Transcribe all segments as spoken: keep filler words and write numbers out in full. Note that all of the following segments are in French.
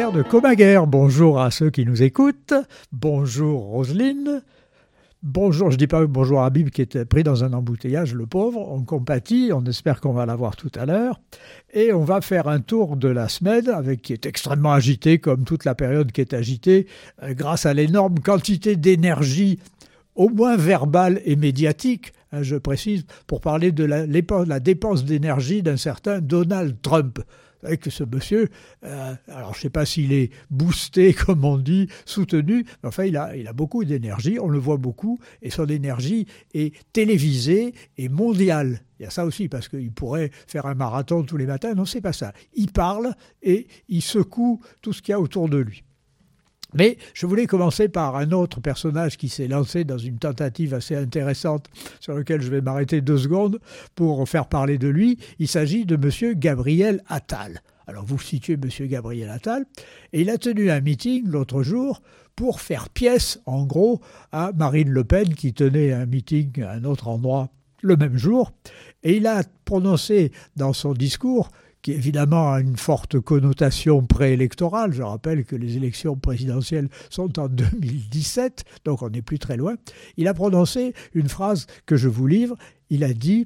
l'air de Comaguère. Bonjour à ceux qui nous écoutent. Bonjour Roselyne. Bonjour, je ne dis pas bonjour à Habib qui était pris dans un embouteillage, le pauvre. On compatit, on espère qu'on va l'avoir tout à l'heure. Et on va faire un tour de la semaine avec, qui est extrêmement agité, comme toute la période qui est agitée, euh, grâce à l'énorme quantité d'énergie, au moins verbale et médiatique, hein, je précise, pour parler de la, la dépense d'énergie d'un certain Donald Trump. Vous savez que ce monsieur, euh, alors je ne sais pas s'il est boosté, comme on dit, soutenu, mais enfin il a, il a beaucoup d'énergie, on le voit beaucoup, et son énergie est télévisée et mondiale. Il y a ça aussi, parce qu'il pourrait faire un marathon tous les matins, non, c'est pas ça. Il parle et il secoue tout ce qu'il y a autour de lui. Mais je voulais commencer par un autre personnage qui s'est lancé dans une tentative assez intéressante sur laquelle je vais m'arrêter deux secondes pour faire parler de lui. Il s'agit de M. Gabriel Attal. Alors vous situez M. Gabriel Attal, et il a tenu un meeting l'autre jour pour faire pièce, en gros, à Marine Le Pen qui tenait un meeting à un autre endroit le même jour. Et il a prononcé dans son discours, qui évidemment a une forte connotation préélectorale. Je rappelle que les élections présidentielles sont en deux mille dix-sept, donc on n'est plus très loin. Il a prononcé une phrase que je vous livre. Il a dit,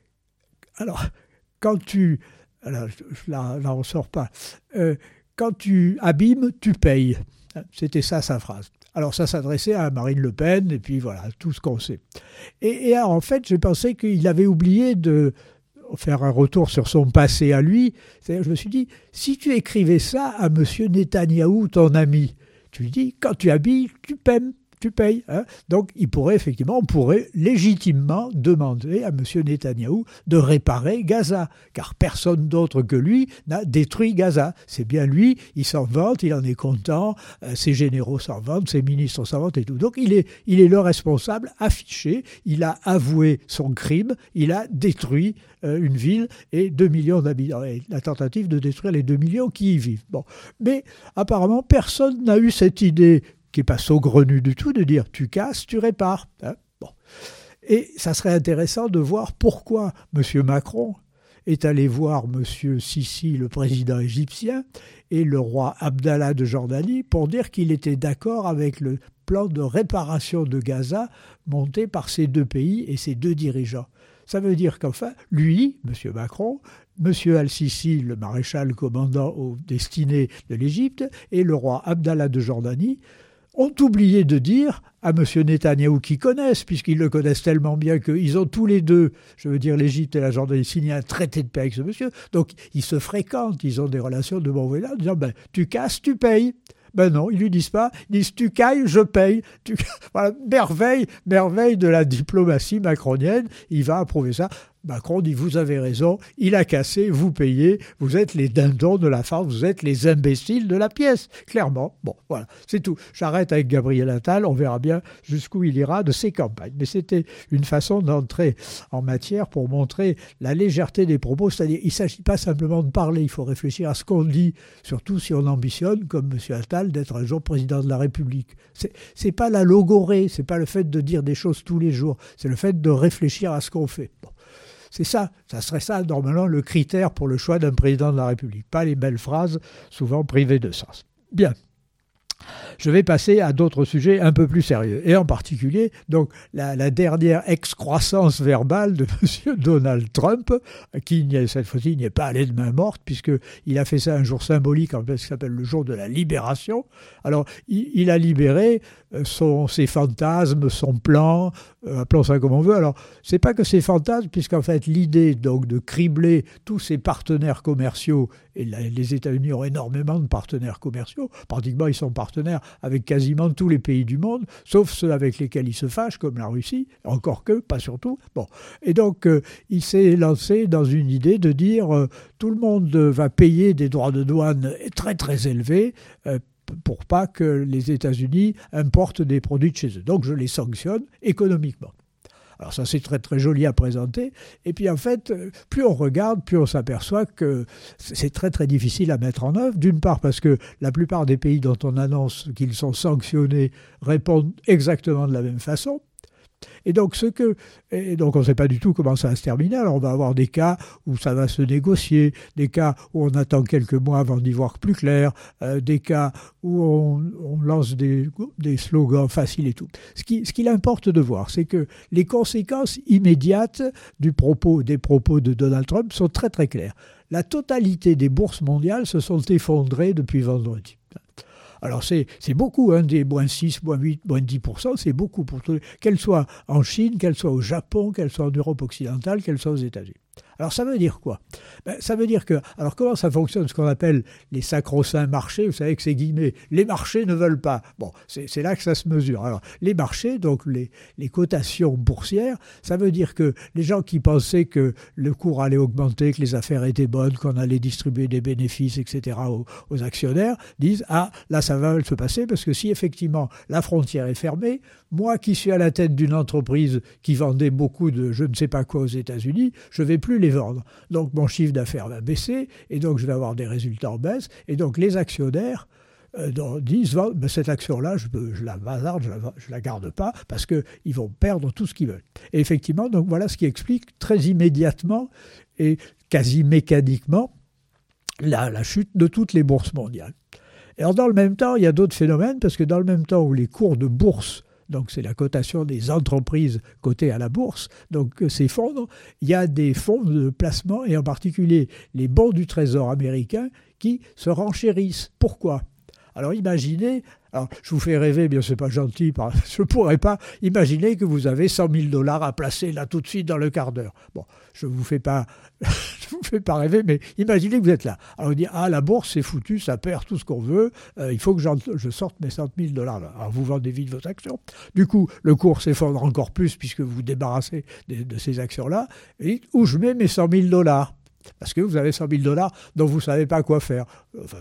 alors, quand tu, alors, je ne la ressors pas, euh, quand tu abîmes, tu payes. C'était ça sa phrase. Alors ça s'adressait à Marine Le Pen, et puis voilà, tout ce qu'on sait. Et, et en fait, j'ai pensé qu'il avait oublié de faire un retour sur son passé à lui. C'est-à-dire, je me suis dit, si tu écrivais ça à M. Netanyahou, ton ami, tu lui dis, quand tu habilles, tu paies. Tu payes. Hein. Donc, il pourrait effectivement, on pourrait légitimement demander à M. Netanyahou de réparer Gaza, car personne d'autre que lui n'a détruit Gaza. C'est bien lui, il s'en vante, il en est content, euh, ses généraux s'en vantent, ses ministres s'en vantent et tout. Donc, il est, il est le responsable affiché, il a avoué son crime, il a détruit euh, une ville et deux millions d'habitants, et la tentative de détruire les deux millions qui y vivent. Bon. Mais apparemment, personne n'a eu cette idée qui n'est pas saugrenue du tout, de dire « tu casses, tu répares hein ». Bon. Et ça serait intéressant de voir pourquoi M. Macron est allé voir M. Sisi, le président égyptien, et le roi Abdallah de Jordanie, pour dire qu'il était d'accord avec le plan de réparation de Gaza monté par ces deux pays et ces deux dirigeants. Ça veut dire qu'enfin, lui, M. Macron, M. Al-Sisi, le maréchal commandant aux destinées de l'Égypte, et le roi Abdallah de Jordanie, ont oublié de dire à M. Netanyahou, qu'ils connaissent, puisqu'ils le connaissent tellement bien qu'ils ont tous les deux, je veux dire l'Égypte et la Jordanie, signé un traité de paix avec ce monsieur. Donc ils se fréquentent, ils ont des relations de bon voisin, en disant ben, « tu casses, tu payes ». Ben non, ils ne lui disent pas, ils disent « tu cailles, je paye ». Tu... Voilà, merveille, merveille de la diplomatie macronienne, il va approuver ça. Macron dit « vous avez raison, il a cassé, vous payez, vous êtes les dindons de la farce, vous êtes les imbéciles de la pièce ». Clairement, bon, voilà, c'est tout. J'arrête avec Gabriel Attal, on verra bien jusqu'où il ira de ses campagnes. Mais c'était une façon d'entrer en matière pour montrer la légèreté des propos, c'est-à-dire il ne s'agit pas simplement de parler, il faut réfléchir à ce qu'on dit, surtout si on ambitionne, comme M. Attal, d'être un jour président de la République. C'est, c'est pas la logorée, c'est pas le fait de dire des choses tous les jours, c'est le fait de réfléchir à ce qu'on fait. Bon. C'est ça, ça serait ça normalement le critère pour le choix d'un président de la République, pas les belles phrases souvent privées de sens. Bien. Je vais passer à d'autres sujets un peu plus sérieux, et en particulier donc la, la dernière excroissance verbale de M. Donald Trump, qui cette fois-ci n'est pas allé de main morte, puisqu'il a fait ça un jour symbolique, en fait, ce qui s'appelle le jour de la libération. Alors, il, il a libéré son, ses fantasmes, son plan, euh, appelons ça comme on veut. Alors, c'est pas que ses fantasmes, puisqu'en fait, l'idée donc de cribler tous ses partenaires commerciaux, et la, les États-Unis ont énormément de partenaires commerciaux, pratiquement ils sont partenaires avec quasiment tous les pays du monde, sauf ceux avec lesquels ils se fâchent, comme la Russie, encore que, pas surtout. Bon. Et donc, euh, il s'est lancé dans une idée de dire euh, tout le monde va payer des droits de douane très très élevés euh, pour pas que les États-Unis importent des produits de chez eux. Donc, je les sanctionne économiquement. Alors ça, c'est très très joli à présenter. Et puis en fait, plus on regarde, plus on s'aperçoit que c'est très très difficile à mettre en œuvre. D'une part parce que la plupart des pays dont on annonce qu'ils sont sanctionnés répondent exactement de la même façon. Et donc, ce que, et donc on ne sait pas du tout comment ça va se terminer. Alors, on va avoir des cas où ça va se négocier, des cas où on attend quelques mois avant d'y voir plus clair, euh, des cas où on, on lance des, des slogans faciles et tout. Ce qui, ce qu'il importe de voir, c'est que les conséquences immédiates du propos, des propos de Donald Trump sont très très claires. La totalité des bourses mondiales se sont effondrées depuis vendredi. Alors c'est, c'est beaucoup, hein, des moins six, moins huit, moins dix pour cent, c'est beaucoup pour tout, qu'elles soient en Chine, qu'elles soient au Japon, qu'elles soient en Europe occidentale, qu'elles soient aux États-Unis. Alors ça veut dire quoi? Ben, ça veut dire que, alors comment ça fonctionne, ce qu'on appelle les sacro-saints marchés? Vous savez que c'est guillemets, les marchés ne veulent pas. Bon, c'est, c'est là que ça se mesure. Alors les marchés, donc les, les cotations boursières, ça veut dire que les gens qui pensaient que le cours allait augmenter, que les affaires étaient bonnes, qu'on allait distribuer des bénéfices, et cetera aux, aux actionnaires, disent « Ah, là ça va se passer parce que si effectivement la frontière est fermée, moi qui suis à la tête d'une entreprise qui vendait beaucoup de je ne sais pas quoi aux États-Unis, je ne vais plus les vendre. Donc mon chiffre d'affaires va baisser et donc je vais avoir des résultats en baisse. Et donc les actionnaires euh, disent ben, cette action-là, je, je la bazarde, je la, je la garde pas parce qu'ils vont perdre tout ce qu'ils veulent. » Et effectivement, donc voilà ce qui explique très immédiatement et quasi mécaniquement la, la chute de toutes les bourses mondiales. Et alors dans le même temps, il y a d'autres phénomènes parce que dans le même temps où les cours de bourse, donc c'est la cotation des entreprises cotées à la bourse, donc s'effondrent, il y a des fonds de placement, et en particulier les bons du Trésor américain, qui se renchérissent. Pourquoi ? Alors imaginez, alors je vous fais rêver, bien c'est pas gentil, je ne pourrais pas imaginer que vous avez cent mille dollars à placer là tout de suite dans le quart d'heure. Bon, je ne vous fais pas, je vous fais pas rêver, mais imaginez que vous êtes là. Alors on dit, ah la bourse c'est foutu, ça perd tout ce qu'on veut, euh, il faut que je sorte mes cent mille dollars là. Alors vous vendez vite vos actions. Du coup, le cours s'effondre encore plus puisque vous vous débarrassez de, de ces actions-là. Et où je mets mes cent mille dollars ? Parce que vous avez cent mille dollars dont vous ne savez pas quoi faire. Enfin,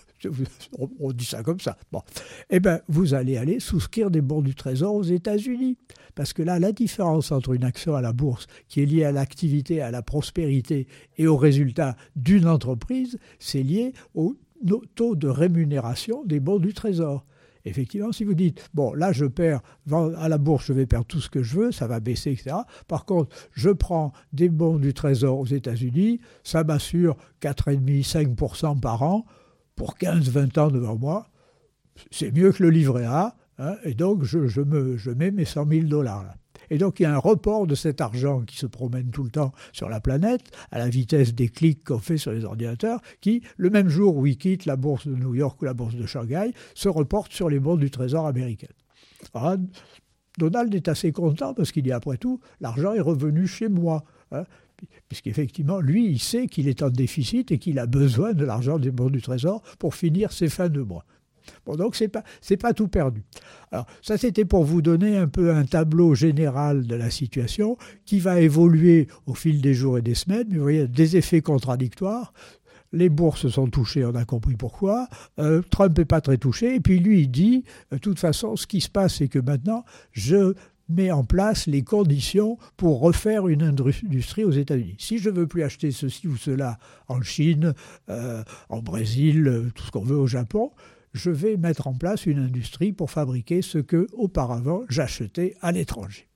on dit ça comme ça. Bon. Eh bien, vous allez aller souscrire des bons du Trésor aux États-Unis. Parce que là, la différence entre une action à la bourse qui est liée à l'activité, à la prospérité et aux résultats d'une entreprise, c'est lié au taux de rémunération des bons du Trésor. Effectivement, si vous dites, bon, là, je perds, à la bourse, je vais perdre tout ce que je veux, ça va baisser, et cetera. Par contre, je prends des bons du Trésor aux États-Unis, ça m'assure quatre virgule cinq à cinq pour cent par an pour quinze à vingt ans devant moi. C'est mieux que le livret A, hein, et donc je, je, me, je mets mes cent mille dollars là. Et donc, il y a un report de cet argent qui se promène tout le temps sur la planète, à la vitesse des clics qu'on fait sur les ordinateurs, qui, le même jour où il quitte la bourse de New York ou la bourse de Shanghai, se reporte sur les bons du Trésor américain. Alors, Donald est assez content parce qu'il dit, après tout, l'argent est revenu chez moi. Hein, puisqu'effectivement, lui, il sait qu'il est en déficit et qu'il a besoin de l'argent des bons du Trésor pour finir ses fins de mois. Bon, donc, ce n'est pas, c'est pas tout perdu. Alors, ça, c'était pour vous donner un peu un tableau général de la situation qui va évoluer au fil des jours et des semaines. Mais vous voyez, des effets contradictoires. Les bourses sont touchées, on a compris pourquoi. Euh, Trump n'est pas très touché. Et puis, lui, il dit, de toute façon, ce qui se passe, c'est que maintenant, je mets en place les conditions pour refaire une industrie aux États-Unis. Si je ne veux plus acheter ceci ou cela en Chine, euh, en Brésil, tout ce qu'on veut au Japon, je vais mettre en place une industrie pour fabriquer ce que, auparavant, j'achetais à l'étranger.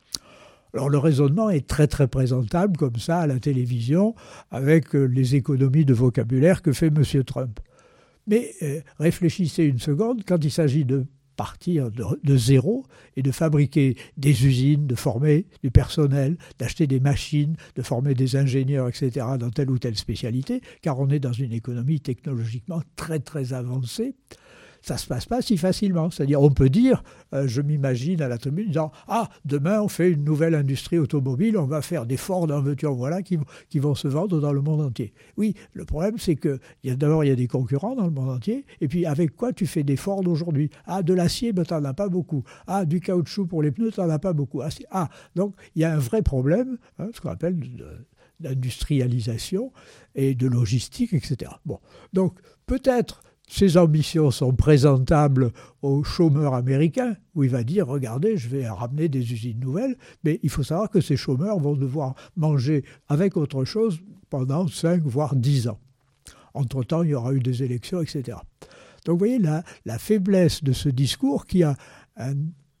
Alors le raisonnement est très très présentable comme ça à la télévision avec les économies de vocabulaire que fait M. Trump. Mais euh, réfléchissez une seconde, quand il s'agit de partir de, de zéro et de fabriquer des usines, de former du personnel, d'acheter des machines, de former des ingénieurs, et cetera dans telle ou telle spécialité, car on est dans une économie technologiquement très très avancée. Ça ne se passe pas si facilement. C'est-à-dire, on peut dire, euh, je m'imagine à la tribune, disant « Ah, demain, on fait une nouvelle industrie automobile, on va faire des Ford en voiture, voilà, qui, qui vont se vendre dans le monde entier. » Oui, le problème, c'est que y a, d'abord, il y a des concurrents dans le monde entier, et puis avec quoi tu fais des Ford aujourd'hui ? Ah, de l'acier, ben, tu n'en as pas beaucoup. Ah, du caoutchouc pour les pneus, tu n'en as pas beaucoup. Ah, ah, donc, il y a un vrai problème, hein, ce qu'on appelle de, d'industrialisation et de logistique, et cetera. Bon, donc, peut-être... Ces ambitions sont présentables aux chômeurs américains, où il va dire, regardez, je vais ramener des usines nouvelles, mais il faut savoir que ces chômeurs vont devoir manger avec autre chose pendant cinq voire dix ans. Entre-temps, il y aura eu des élections, et cetera. Donc vous voyez la, la faiblesse de ce discours qui a un,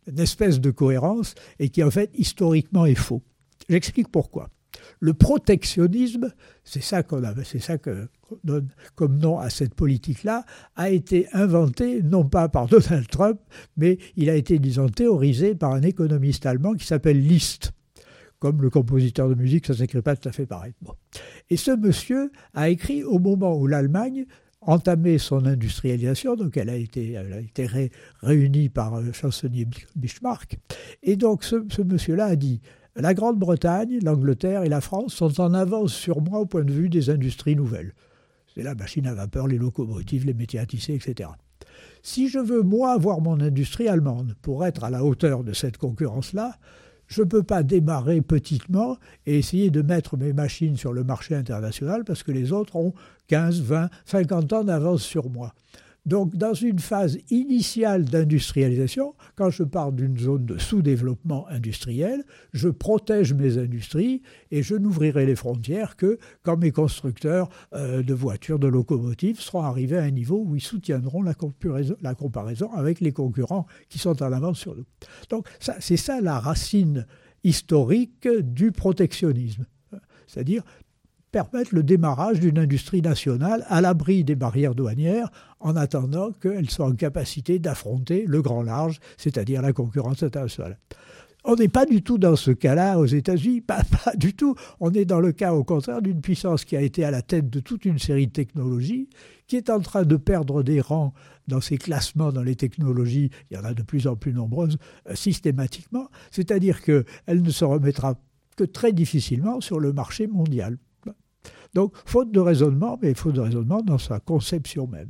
une espèce de cohérence et qui en fait historiquement est faux. J'explique pourquoi. Le protectionnisme, c'est ça qu'on a, c'est ça que, qu'on donne comme nom à cette politique-là, a été inventé non pas par Donald Trump, mais il a été, disons, théorisé par un économiste allemand qui s'appelle Liszt. Comme le compositeur de musique, ça ne s'écrit pas tout à fait pareil. Bon. Et ce monsieur a écrit au moment où l'Allemagne entamait son industrialisation, donc elle a été, elle a été ré, réunie par le chansonnier Bismarck, et donc ce, ce monsieur-là a dit « La Grande-Bretagne, l'Angleterre et la France sont en avance sur moi au point de vue des industries nouvelles. » C'est la machine à vapeur, les locomotives, les métiers à tisser, et cetera. Si je veux, moi, avoir mon industrie allemande pour être à la hauteur de cette concurrence-là, je ne peux pas démarrer petitement et essayer de mettre mes machines sur le marché international parce que les autres ont quinze, vingt, cinquante ans d'avance sur moi. Donc, dans une phase initiale d'industrialisation, quand je pars d'une zone de sous-développement industriel, je protège mes industries et je n'ouvrirai les frontières que quand mes constructeurs euh, de voitures, de locomotives seront arrivés à un niveau où ils soutiendront la comparaison, la comparaison avec les concurrents qui sont en avance sur nous. Donc, ça, c'est ça la racine historique du protectionnisme. C'est-à-dire permettre le démarrage d'une industrie nationale à l'abri des barrières douanières en attendant qu'elle soit en capacité d'affronter le grand large, c'est-à-dire la concurrence internationale. On n'est pas du tout dans ce cas-là aux États-Unis, pas, pas du tout. On est dans le cas, au contraire, d'une puissance qui a été à la tête de toute une série de technologies, qui est en train de perdre des rangs dans ses classements dans les technologies, il y en a de plus en plus nombreuses, euh, systématiquement, c'est-à-dire qu'elle ne se remettra que très difficilement sur le marché mondial. Donc, faute de raisonnement, mais faute de raisonnement dans sa conception même.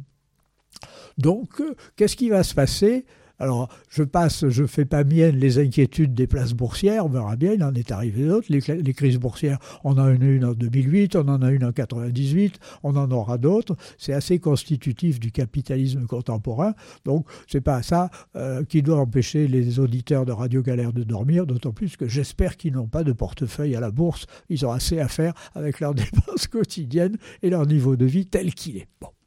Donc, euh, qu'est-ce qui va se passer ? Alors, je passe, je ne fais pas mienne les inquiétudes des places boursières, on verra bien, il en est arrivé d'autres. Les, les crises boursières, on en a eu une en deux mille huit, on en a une en quatre-vingt-dix-huit, on en aura d'autres. C'est assez constitutif du capitalisme contemporain. Donc, ce n'est pas ça euh, qui doit empêcher les auditeurs de Radio Galère de dormir, d'autant plus que j'espère qu'ils n'ont pas de portefeuille à la bourse. Ils ont assez à faire avec leurs dépenses quotidiennes et leur niveau de vie tel qu'il est. Bon.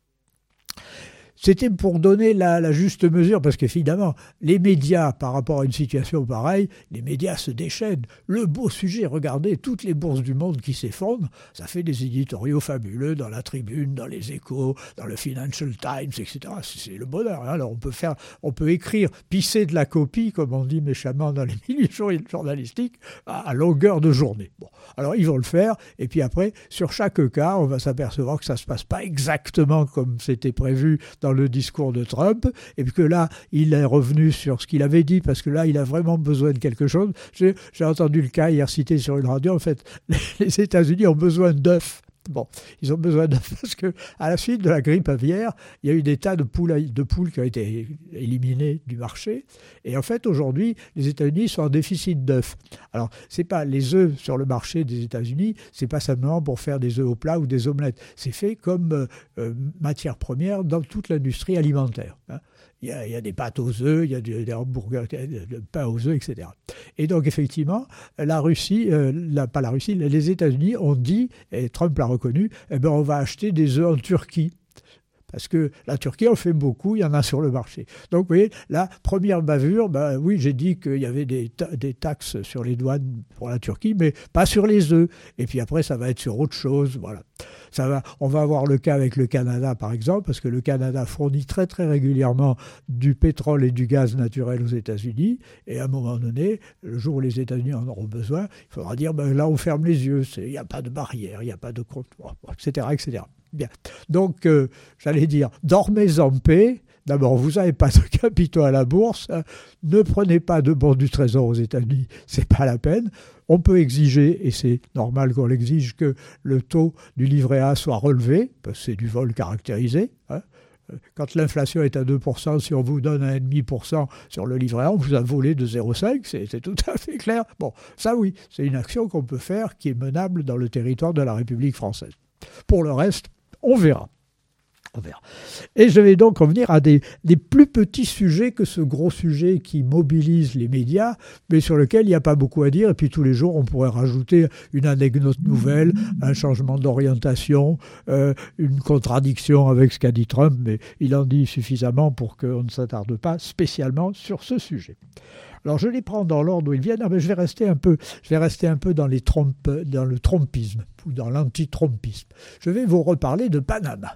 C'était pour donner la, la juste mesure, parce qu'évidemment, les médias, par rapport à une situation pareille, les médias se déchaînent. Le beau sujet, regardez, toutes les bourses du monde qui s'effondrent, ça fait des éditoriaux fabuleux dans la Tribune, dans les Échos, dans le Financial Times, et cetera. C'est le bonheur. Hein. Alors on peut faire, on peut écrire, pisser de la copie, comme on dit méchamment dans les milieux journalistiques, à, à longueur de journée. Bon, alors ils vont le faire, et puis après, sur chaque cas, on va s'apercevoir que ça ne se passe pas exactement comme c'était prévu dans le discours de Trump, et puis que là, il est revenu sur ce qu'il avait dit, parce que là, il a vraiment besoin de quelque chose. J'ai, j'ai entendu le cas hier cité sur une radio, en fait, les États-Unis ont besoin d'œufs. Bon, ils ont besoin d'œufs parce qu'à la suite de la grippe aviaire, il y a eu des tas de poules, de poules qui ont été éliminées du marché. Et en fait, aujourd'hui, les États-Unis sont en déficit d'œufs. Alors, c'est pas les œufs sur le marché des États-Unis, c'est pas simplement pour faire des œufs au plat ou des omelettes. C'est fait comme euh, matière première dans toute l'industrie alimentaire. Hein. Il y, a, il y a des pâtes aux œufs, il y a des, des hamburgers, du pain aux œufs, et cetera. Et donc, effectivement, la Russie, euh, la, pas la Russie, les États-Unis ont dit, et Trump l'a reconnu, eh ben, on va acheter des œufs en Turquie. Parce que la Turquie en fait beaucoup, il y en a sur le marché. Donc, vous voyez, la première bavure, ben, oui, j'ai dit qu'il y avait des, ta- des taxes sur les douanes pour la Turquie, mais pas sur les œufs. Et puis après, ça va être sur autre chose, voilà. Ça va, on va avoir le cas avec le Canada, par exemple, parce que le Canada fournit très, très régulièrement du pétrole et du gaz naturel aux États-Unis. Et à un moment donné, le jour où les États-Unis en auront besoin, il faudra dire, ben, là, on ferme les yeux. Il n'y a pas de barrière, il n'y a pas de comptoir, et cetera, et cetera. Bien. Donc, euh, j'allais dire, dormez en paix. D'abord, vous n'avez pas de capitaux à la bourse. Hein. Ne prenez pas de bons du Trésor aux États-Unis. Ce n'est pas la peine. On peut exiger, et c'est normal qu'on l'exige, que le taux du livret A soit relevé, parce que c'est du vol caractérisé. Hein. Quand l'inflation est à deux pour cent, si on vous donne un virgule cinq pour cent sur le livret A, on vous a volé de zéro virgule cinq, c'est, c'est tout à fait clair. Bon, ça oui, c'est une action qu'on peut faire qui est menable dans le territoire de la République française. Pour le reste, on verra. On verra. Et je vais donc revenir à des, des plus petits sujets que ce gros sujet qui mobilise les médias, mais sur lequel il n'y a pas beaucoup à dire. Et puis tous les jours, on pourrait rajouter une anecdote nouvelle, un changement d'orientation, euh, une contradiction avec ce qu'a dit Trump, mais il en dit suffisamment pour qu'on ne s'attarde pas spécialement sur ce sujet. Alors je les prends dans l'ordre où ils viennent. Ah ben je vais rester un peu, je vais rester un peu dans, les Trump, dans le trumpisme ou dans l'anti-trumpisme. Je vais vous reparler de Panama.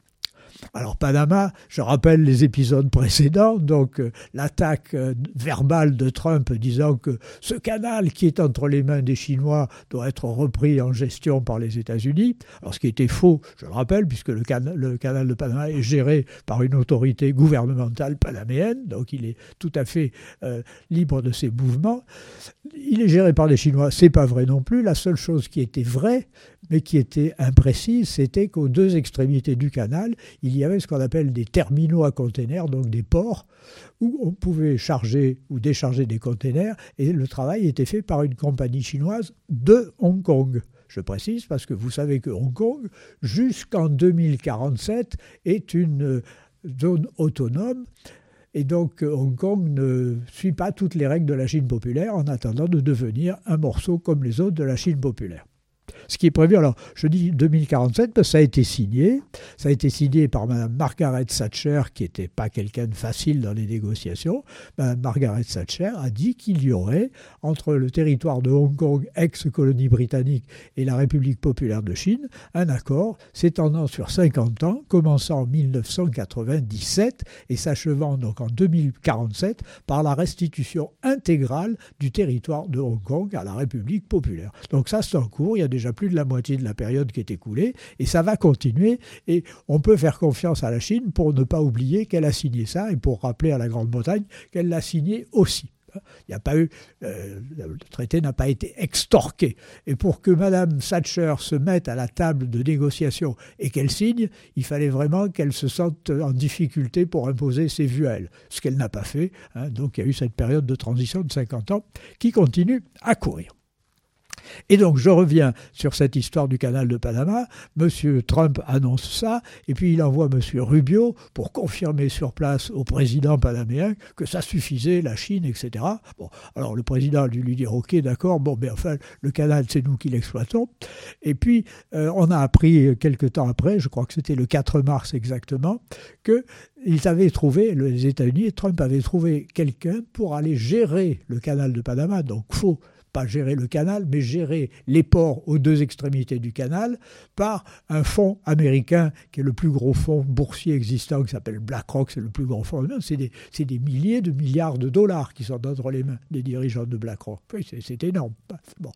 Alors Panama, je rappelle les épisodes précédents, donc euh, l'attaque euh, verbale de Trump disant que ce canal qui est entre les mains des Chinois doit être repris en gestion par les États-Unis. Alors ce qui était faux, je le rappelle, puisque le, can- le canal de Panama est géré par une autorité gouvernementale panaméenne, donc il est tout à fait euh, libre de ses mouvements. Il est géré par les Chinois, c'est pas vrai non plus. La seule chose qui était vraie, mais qui était imprécise, c'était qu'aux deux extrémités du canal, il y avait ce qu'on appelle des terminaux à containers, donc des ports, où on pouvait charger ou décharger des containers, et le travail était fait par une compagnie chinoise de Hong Kong. Je précise parce que vous savez que Hong Kong, jusqu'en deux mille quarante-sept, est une zone autonome. Et donc Hong Kong ne suit pas toutes les règles de la Chine populaire en attendant de devenir un morceau comme les autres de la Chine populaire. Ce qui est prévu, alors je dis deux mille quarante-sept parce que ça a été signé. Ça a été signé par Mme Margaret Thatcher, qui n'était pas quelqu'un de facile dans les négociations. Mme Margaret Thatcher a dit qu'il y aurait, entre le territoire de Hong Kong, ex-colonie britannique, et la République populaire de Chine, un accord s'étendant sur cinquante ans, commençant en mille neuf cent quatre-vingt-dix-sept et s'achevant donc en deux mille quarante-sept par la restitution intégrale du territoire de Hong Kong à la République populaire. Donc ça, c'est en cours. Il y a déjà plus de la moitié de la période qui est écoulée, et ça va continuer, et on peut faire confiance à la Chine pour ne pas oublier qu'elle a signé ça, et pour rappeler à la Grande-Bretagne qu'elle l'a signé aussi. Il n'y a pas eu, euh, le traité n'a pas été extorqué. Et pour que Mme Thatcher se mette à la table de négociation et qu'elle signe, il fallait vraiment qu'elle se sente en difficulté pour imposer ses vues à elle, ce qu'elle n'a pas fait. Hein. Donc il y a eu cette période de transition de cinquante ans qui continue à courir. Et donc, je reviens sur cette histoire du canal de Panama. M. Trump annonce ça, et puis il envoie M. Rubio pour confirmer sur place au président panaméen que ça suffisait, la Chine, et cetera. Bon, alors le président a dû lui dire « Ok, d'accord, bon, mais enfin, le canal, c'est nous qui l'exploitons. » Et puis, euh, on a appris quelques temps après, je crois que c'était le quatre mars exactement, qu'ils avaient trouvé, les États-Unis, Trump avait trouvé quelqu'un pour aller gérer le canal de Panama, donc faux. Pas gérer le canal, mais gérer les ports aux deux extrémités du canal par un fonds américain qui est le plus gros fonds boursier existant, qui s'appelle BlackRock, c'est le plus grand fonds. C'est des, c'est des milliers de milliards de dollars qui sont entre les mains des dirigeants de BlackRock. Oui, c'est, c'est énorme. Bon.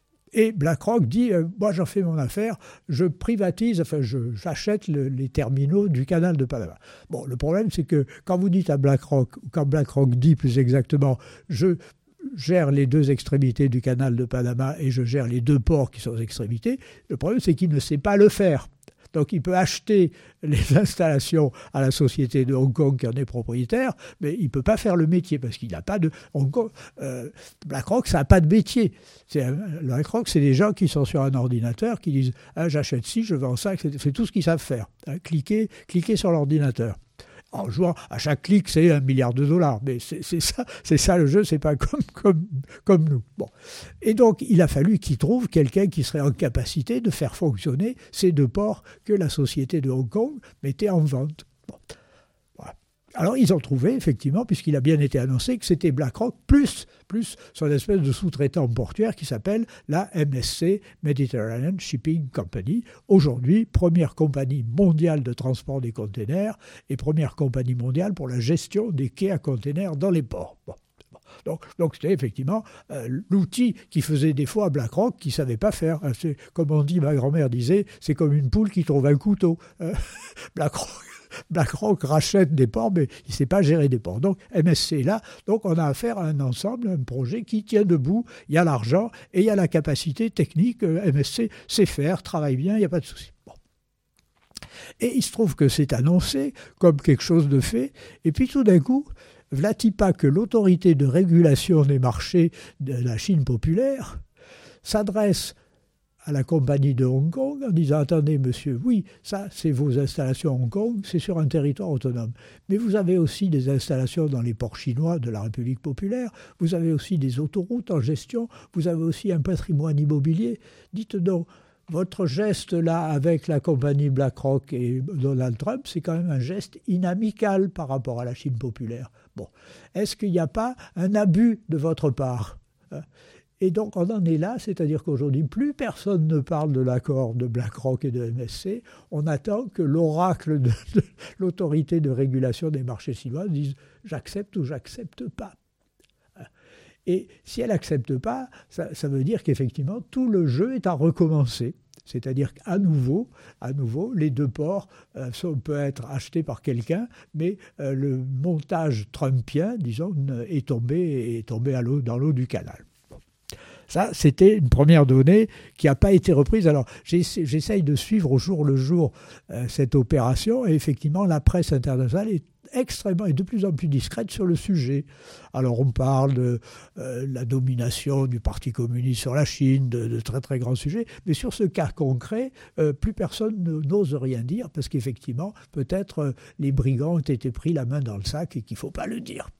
Et BlackRock dit euh, « Moi, j'en fais mon affaire, je privatise, enfin, je, j'achète le, les terminaux du canal de Panama. » Bon, le problème, c'est que quand vous dites à BlackRock, ou quand BlackRock dit plus exactement « Je gère les deux extrémités du canal de Panama et je gère les deux ports qui sont aux extrémités », le problème, c'est qu'il ne sait pas le faire. Donc, il peut acheter les installations à la société de Hong Kong qui en est propriétaire, mais il ne peut pas faire le métier parce qu'il n'a pas de... Hong Kong, euh, BlackRock, ça n'a pas de métier. C'est, BlackRock, c'est des gens qui sont sur un ordinateur, qui disent ah, « j'achète ci, je vends ça », c'est, c'est tout ce qu'ils savent faire. Hein, cliquer, cliquer sur l'ordinateur. En jouant, à chaque clic, c'est un milliard de dollars. Mais c'est, c'est, ça, c'est ça le jeu, c'est pas comme, comme, comme nous. Bon. Et donc, il a fallu qu'ils trouvent quelqu'un qui serait en capacité de faire fonctionner ces deux ports que la société de Hong Kong mettait en vente. Bon. Voilà. Alors, ils ont trouvé, effectivement, puisqu'il a bien été annoncé, que c'était BlackRock plus, plus son espèce de sous-traitant portuaire qui s'appelle la M S C, Mediterranean Shipping Company. Aujourd'hui, première compagnie mondiale de transport des containers et première compagnie mondiale pour la gestion des quais à containers dans les ports. Bon. Donc, donc c'était effectivement euh, l'outil qui faisait défaut à BlackRock qui ne savait pas faire. C'est, comme on dit, ma grand-mère disait, c'est comme une poule qui trouve un couteau. Euh, BlackRock, BlackRock rachète des ports, mais il ne sait pas gérer des ports. Donc M S C est là. Donc on a affaire à un ensemble, un projet qui tient debout. Il y a l'argent et il y a la capacité technique. M S C sait faire, travaille bien, il n'y a pas de souci. Bon. Et il se trouve que c'est annoncé comme quelque chose de fait. Et puis tout d'un coup, v'là-t-il pas que l'autorité de régulation des marchés de la Chine populaire s'adresse à la compagnie de Hong Kong en disant « Attendez, monsieur, oui, ça, c'est vos installations à Hong Kong, c'est sur un territoire autonome. Mais vous avez aussi des installations dans les ports chinois de la République populaire, vous avez aussi des autoroutes en gestion, vous avez aussi un patrimoine immobilier. Dites donc, votre geste là avec la compagnie BlackRock et Donald Trump, c'est quand même un geste inamical par rapport à la Chine populaire. Bon, est-ce qu'il n'y a pas un abus de votre part ? Et donc on en est là, c'est-à-dire qu'aujourd'hui, plus personne ne parle de l'accord de BlackRock et de M S C. On attend que l'oracle de, de l'autorité de régulation des marchés chinois dise « j'accepte ou j'accepte pas ». Et si elle n'accepte pas, ça, ça veut dire qu'effectivement, tout le jeu est à recommencer. C'est-à-dire qu'à nouveau, à nouveau, les deux ports euh, sont, peuvent être achetés par quelqu'un, mais euh, le montage trumpien, disons, est tombé, est tombé à l'eau, dans l'eau du canal. Ça, c'était une première donnée qui n'a pas été reprise. Alors, j'essaye de suivre au jour le jour euh, cette opération, et effectivement, la presse internationale est extrêmement et de plus en plus discrète sur le sujet. Alors, on parle de euh, la domination du Parti communiste sur la Chine, de, de très très grands sujets, mais sur ce cas concret, euh, plus personne n'ose rien dire, parce qu'effectivement, peut-être euh, les brigands ont été pris la main dans le sac et qu'il ne faut pas le dire.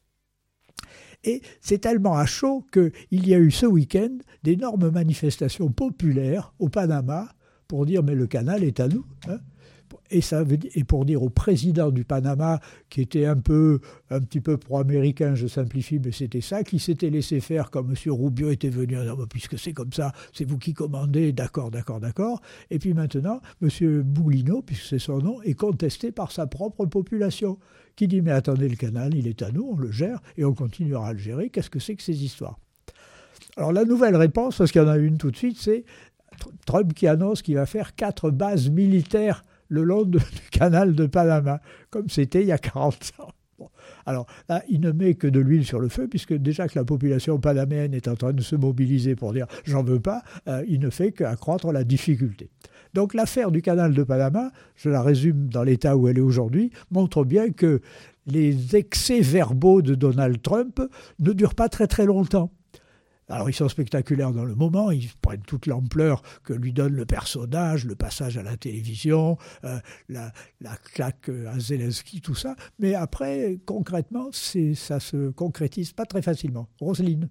Et c'est tellement à chaud qu'il y a eu ce week-end d'énormes manifestations populaires au Panama pour dire « mais le canal est à nous hein ». Et, ça veut dire, et pour dire au président du Panama, qui était un, peu, un petit peu pro-américain, je simplifie, mais c'était ça, qui s'était laissé faire quand M. Rubio était venu, ah, puisque c'est comme ça, c'est vous qui commandez, d'accord, d'accord, d'accord. Et puis maintenant, M. Boulino, puisque c'est son nom, est contesté par sa propre population, qui dit « mais attendez, le canal, il est à nous, on le gère, et on continuera à le gérer, qu'est-ce que c'est que ces histoires ?» Alors la nouvelle réponse, parce qu'il y en a une tout de suite, c'est Trump qui annonce qu'il va faire quatre bases militaires le long de, du canal de Panama, comme c'était il y a quarante ans. Bon. Alors là, il ne met que de l'huile sur le feu, puisque déjà que la population panaméenne est en train de se mobiliser pour dire « j'en veux pas euh, », il ne fait qu'accroître la difficulté. Donc l'affaire du canal de Panama, je la résume dans l'état où elle est aujourd'hui, montre bien que les excès verbaux de Donald Trump ne durent pas très très longtemps. Alors ils sont spectaculaires dans le moment, ils prennent toute l'ampleur que lui donne le personnage, le passage à la télévision, euh, la, la claque à Zelensky, tout ça. Mais après, concrètement, c'est, ça se concrétise pas très facilement. Roselyne,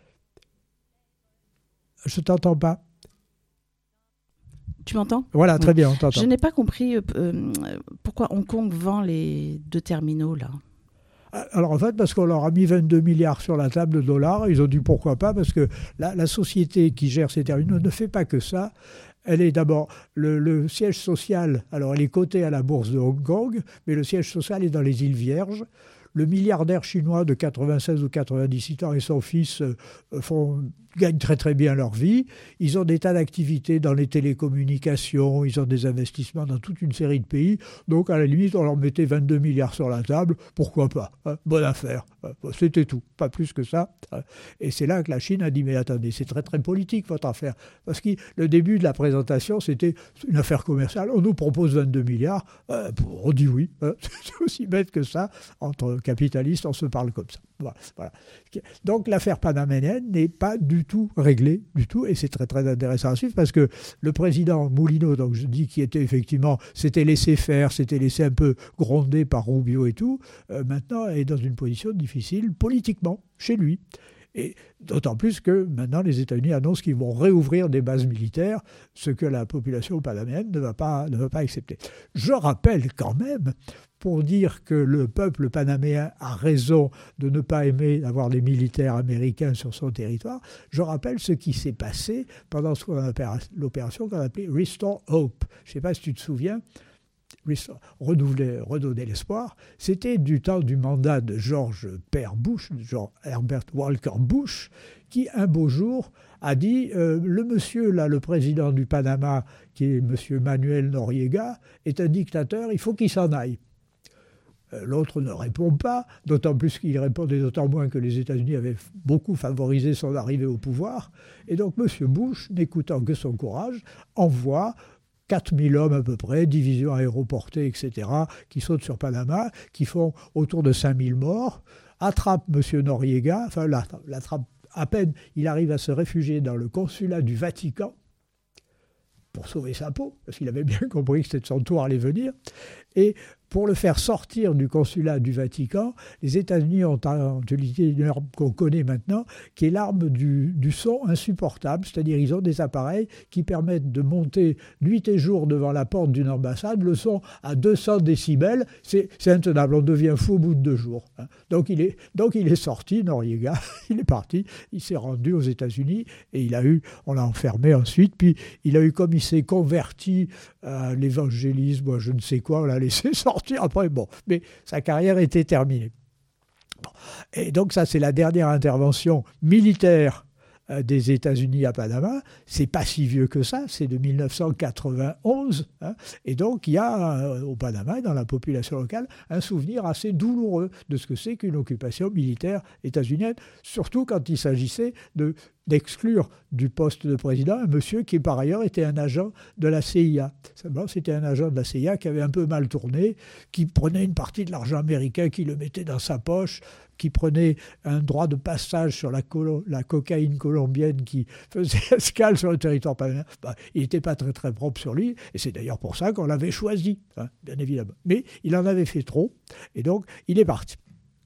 je t'entends pas. Tu m'entends ? Voilà, très oui. bien, on t'entend. Je n'ai pas compris euh, pourquoi Hong Kong vend les deux terminaux là. Alors en fait, parce qu'on leur a mis vingt-deux milliards sur la table de dollars, ils ont dit pourquoi pas, parce que la, la société qui gère ces terminaux ne fait pas que ça. Elle est d'abord, le, le siège social, alors elle est cotée à la bourse de Hong Kong, mais le siège social est dans les îles Vierges. Le milliardaire chinois de quatre-vingt-seize ou quatre-vingt-dix-huit ans et son fils euh, font, gagnent très très bien leur vie. Ils ont des tas d'activités dans les télécommunications, ils ont des investissements dans toute une série de pays. Donc à la limite, on leur mettait vingt-deux milliards sur la table, pourquoi pas hein, bonne affaire. C'était tout, pas plus que ça. Et c'est là que la Chine a dit, mais attendez, c'est très très politique votre affaire. Parce que le début de la présentation, c'était une affaire commerciale. On nous propose vingt-deux milliards, euh, on dit oui. Hein. C'est aussi bête que ça. Entre capitalistes, on se parle comme ça. Voilà, voilà. Donc l'affaire panaméenne n'est pas du tout réglée, du tout, et c'est très très intéressant à suivre parce que le président Moulineau, donc je dis qui était effectivement, s'était laissé faire, s'était laissé un peu gronder par Rubio et tout, euh, maintenant est dans une position difficile politiquement chez lui. Et d'autant plus que maintenant les États-Unis annoncent qu'ils vont réouvrir des bases militaires, ce que la population panaméenne ne va pas, ne va pas accepter. Je rappelle quand même, pour dire que le peuple panaméen a raison de ne pas aimer avoir des militaires américains sur son territoire, je rappelle ce qui s'est passé pendant ce qu'on appelle, l'opération qu'on a appelée Restore Hope. Je ne sais pas si tu te souviens, renouveler, redonner l'espoir, c'était du temps du mandat de George Père Bush, George Herbert Walker Bush, qui un beau jour a dit euh, le monsieur là, le président du Panama, qui est monsieur Manuel Noriega, est un dictateur, il faut qu'il s'en aille. Euh, l'autre ne répond pas, d'autant plus qu'il répondait d'autant moins que les États-Unis avaient beaucoup favorisé son arrivée au pouvoir. Et donc monsieur Bush, n'écoutant que son courage, envoie quatre mille hommes à peu près, divisions aéroportées, et cetera, qui sautent sur Panama, qui font autour de cinq mille morts, attrape M. Noriega, enfin l'attrape à peine, il arrive à se réfugier dans le consulat du Vatican, pour sauver sa peau, parce qu'il avait bien compris que c'était son tour allait venir. Et pour le faire sortir du consulat du Vatican, les États-Unis ont, ont utilisé une arme qu'on connaît maintenant, qui est l'arme du, du son insupportable, c'est-à-dire ils ont des appareils qui permettent de monter nuit et jour devant la porte d'une ambassade, le son à deux cents décibels, c'est, c'est intenable, on devient fou au bout de deux jours. Hein. Donc, il est, donc il est sorti, Noriega, il est parti, il s'est rendu aux États-Unis et il a eu, on l'a enfermé ensuite, puis il a eu, comme il s'est converti à l'évangélisme, moi je ne sais quoi, on l'a laissé sortir après, bon, mais sa carrière était terminée. Bon. Et donc ça, c'est la dernière intervention militaire des États-Unis à Panama. C'est pas si vieux que ça, c'est de mille neuf cent quatre-vingt-onze. Hein, et donc, il y a euh, au Panama, dans la population locale, un souvenir assez douloureux de ce que c'est qu'une occupation militaire états-unienne, surtout quand il s'agissait de, d'exclure du poste de président un monsieur qui, par ailleurs, était un agent de la C I A. Simplement, c'était un agent de la C I A qui avait un peu mal tourné, qui prenait une partie de l'argent américain, qui le mettait dans sa poche, qui prenait un droit de passage sur la, colo- la cocaïne colombienne qui faisait escale sur le territoire panaméen. Ben, il n'était pas très très propre sur lui, et c'est d'ailleurs pour ça qu'on l'avait choisi, hein, bien évidemment. Mais il en avait fait trop, et donc il est parti.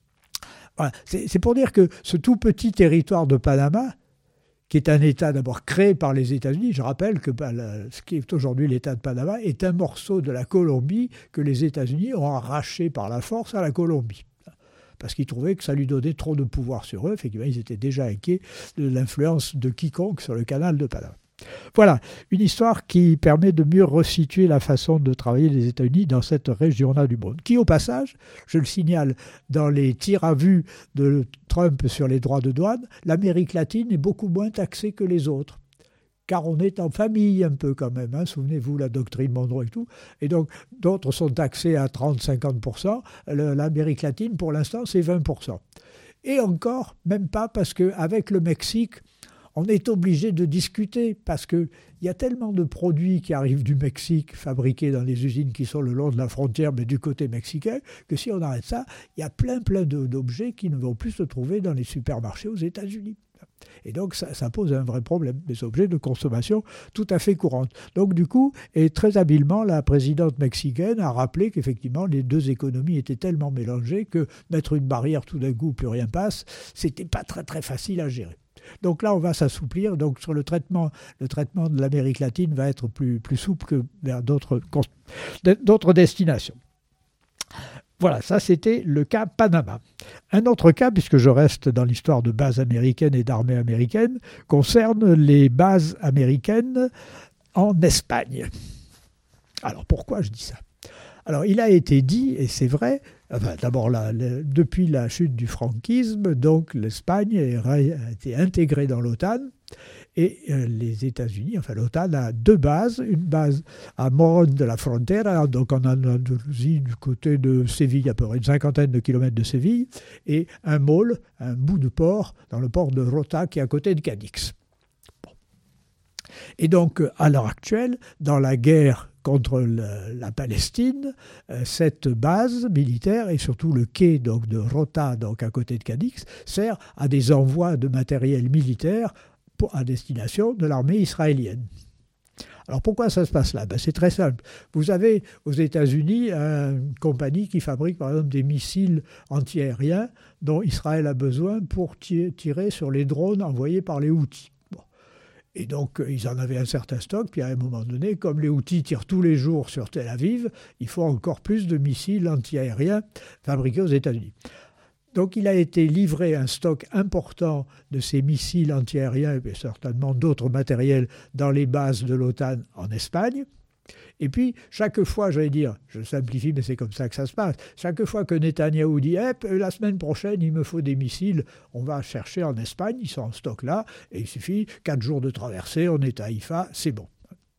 Voilà. C'est, c'est pour dire que ce tout petit territoire de Panama, qui est un État d'abord créé par les États-Unis, je rappelle que ben, ce qui est aujourd'hui l'État de Panama est un morceau de la Colombie que les États-Unis ont arraché par la force à la Colombie. Parce qu'ils trouvaient que ça lui donnait trop de pouvoir sur eux. Effectivement, ils étaient déjà inquiets de l'influence de quiconque sur le canal de Panama. Voilà, une histoire qui permet de mieux resituer la façon de travailler des États-Unis dans cette région-là du monde. Qui, au passage, je le signale, dans les tirs à vue de Trump sur les droits de douane, l'Amérique latine est beaucoup moins taxée que les autres. Car on est en famille un peu quand même, hein. Souvenez-vous, la doctrine Monroe et tout. Et donc, d'autres sont taxés à trente à cinquante pour cent. Le, L'Amérique latine, pour l'instant, c'est vingt pour cent. Et encore, même pas, parce qu'avec le Mexique, on est obligé de discuter, parce qu'il y a tellement de produits qui arrivent du Mexique, fabriqués dans les usines qui sont le long de la frontière, mais du côté mexicain, que si on arrête ça, il y a plein, plein de, d'objets qui ne vont plus se trouver dans les supermarchés aux États-Unis. Et donc, ça, ça pose un vrai problème, des objets de consommation tout à fait courante. Donc, du coup, et très habilement, la présidente mexicaine a rappelé qu'effectivement, les deux économies étaient tellement mélangées que mettre une barrière tout d'un coup, plus rien passe, c'était pas très, très facile à gérer. Donc là, on va s'assouplir. Donc, sur le traitement, le traitement de l'Amérique latine va être plus, plus souple que vers d'autres, d'autres destinations. Voilà, ça c'était le cas Panama. Un autre cas, puisque je reste dans l'histoire de bases américaines et d'armées américaines, concerne les bases américaines en Espagne. Alors pourquoi je dis ça ? Alors il a été dit, et c'est vrai, enfin, d'abord la, la, depuis la chute du franquisme, donc l'Espagne a été intégrée dans l'OTAN. Et euh, les États-Unis, enfin l'OTAN a deux bases, une base à Morón de la Frontera, donc en Andalousie du côté de Séville, à peu près une cinquantaine de kilomètres de Séville, et un môle, un bout de port, dans le port de Rota, qui est à côté de Cadix. Bon. Et donc, à l'heure actuelle, dans la guerre contre le, la Palestine, euh, cette base militaire, et surtout le quai donc, de Rota, donc à côté de Cadix, sert à des envois de matériel militaire à destination de l'armée israélienne. Alors pourquoi ça se passe là ? Ben, c'est très simple. Vous avez aux États-Unis une compagnie qui fabrique par exemple des missiles antiaériens dont Israël a besoin pour tirer sur les drones envoyés par les Houthis. Bon. Et donc ils en avaient un certain stock, puis à un moment donné, comme les Houthis tirent tous les jours sur Tel Aviv, il faut encore plus de missiles antiaériens fabriqués aux États-Unis. Donc il a été livré un stock important de ces missiles antiaériens et certainement d'autres matériels dans les bases de l'OTAN en Espagne. Et puis, chaque fois, j'allais dire, je simplifie, mais c'est comme ça que ça se passe, chaque fois que Netanyahou dit eh, « la semaine prochaine, il me faut des missiles, on va chercher en Espagne, ils sont en stock là, et il suffit quatre jours de traversée, on est à Haïfa, c'est bon ».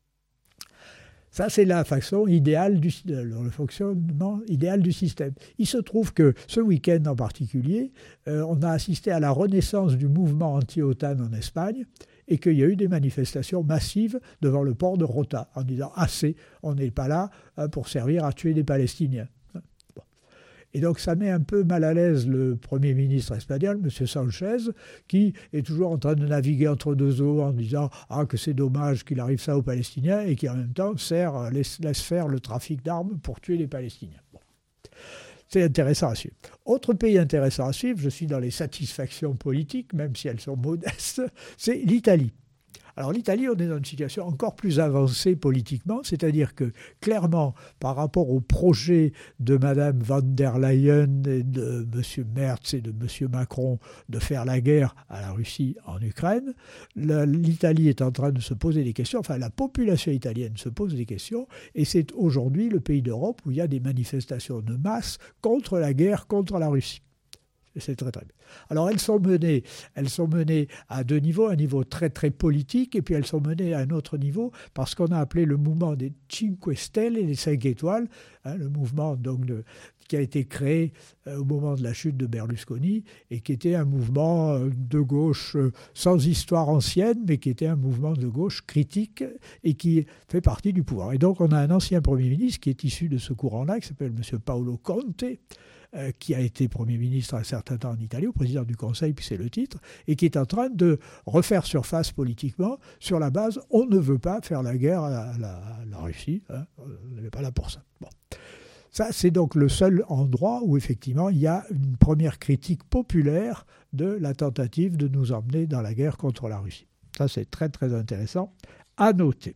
Ça, c'est la façon idéale du, le fonctionnement idéal du système. Il se trouve que ce week-end en particulier, euh, on a assisté à la renaissance du mouvement anti-OTAN en Espagne et qu'il y a eu des manifestations massives devant le port de Rota en disant « assez, on n'est pas là hein, pour servir à tuer des Palestiniens ». Bon. Et donc ça met un peu mal à l'aise le Premier ministre espagnol, M. Sanchez, qui est toujours en train de naviguer entre deux eaux en disant ah, que c'est dommage qu'il arrive ça aux Palestiniens et qui en même temps sert, laisse, laisse faire le trafic d'armes pour tuer les Palestiniens. Bon. C'est intéressant à suivre. Autre pays intéressant à suivre, je suis dans les satisfactions politiques, même si elles sont modestes, c'est l'Italie. Alors l'Italie, on est dans une situation encore plus avancée politiquement, c'est-à-dire que clairement, par rapport au projet de Mme von der Leyen et de M. Merz et de M. Macron de faire la guerre à la Russie en Ukraine, la, l'Italie est en train de se poser des questions, enfin la population italienne se pose des questions, et c'est aujourd'hui le pays d'Europe où il y a des manifestations de masse contre la guerre contre la Russie. C'est très très bien. Alors elles sont menées, elles sont menées à deux niveaux, un niveau très très politique et puis elles sont menées à un autre niveau parce qu'on a appelé le mouvement des Cinque Stelle et les cinq étoiles, hein, le mouvement donc de, qui a été créé euh, au moment de la chute de Berlusconi et qui était un mouvement euh, de gauche euh, sans histoire ancienne mais qui était un mouvement de gauche critique et qui fait partie du pouvoir. Et donc on a un ancien Premier ministre qui est issu de ce courant-là qui s'appelle M. Paolo Conte, Euh, qui a été Premier ministre un certain temps en Italie, au président du Conseil, puis c'est le titre, et qui est en train de refaire surface politiquement sur la base « on ne veut pas faire la guerre à la, à la, à la Russie, hein, on n'est pas là pour ça ». Bon. Ça, c'est donc le seul endroit où effectivement il y a une première critique populaire de la tentative de nous emmener dans la guerre contre la Russie. Ça, c'est très très intéressant à noter.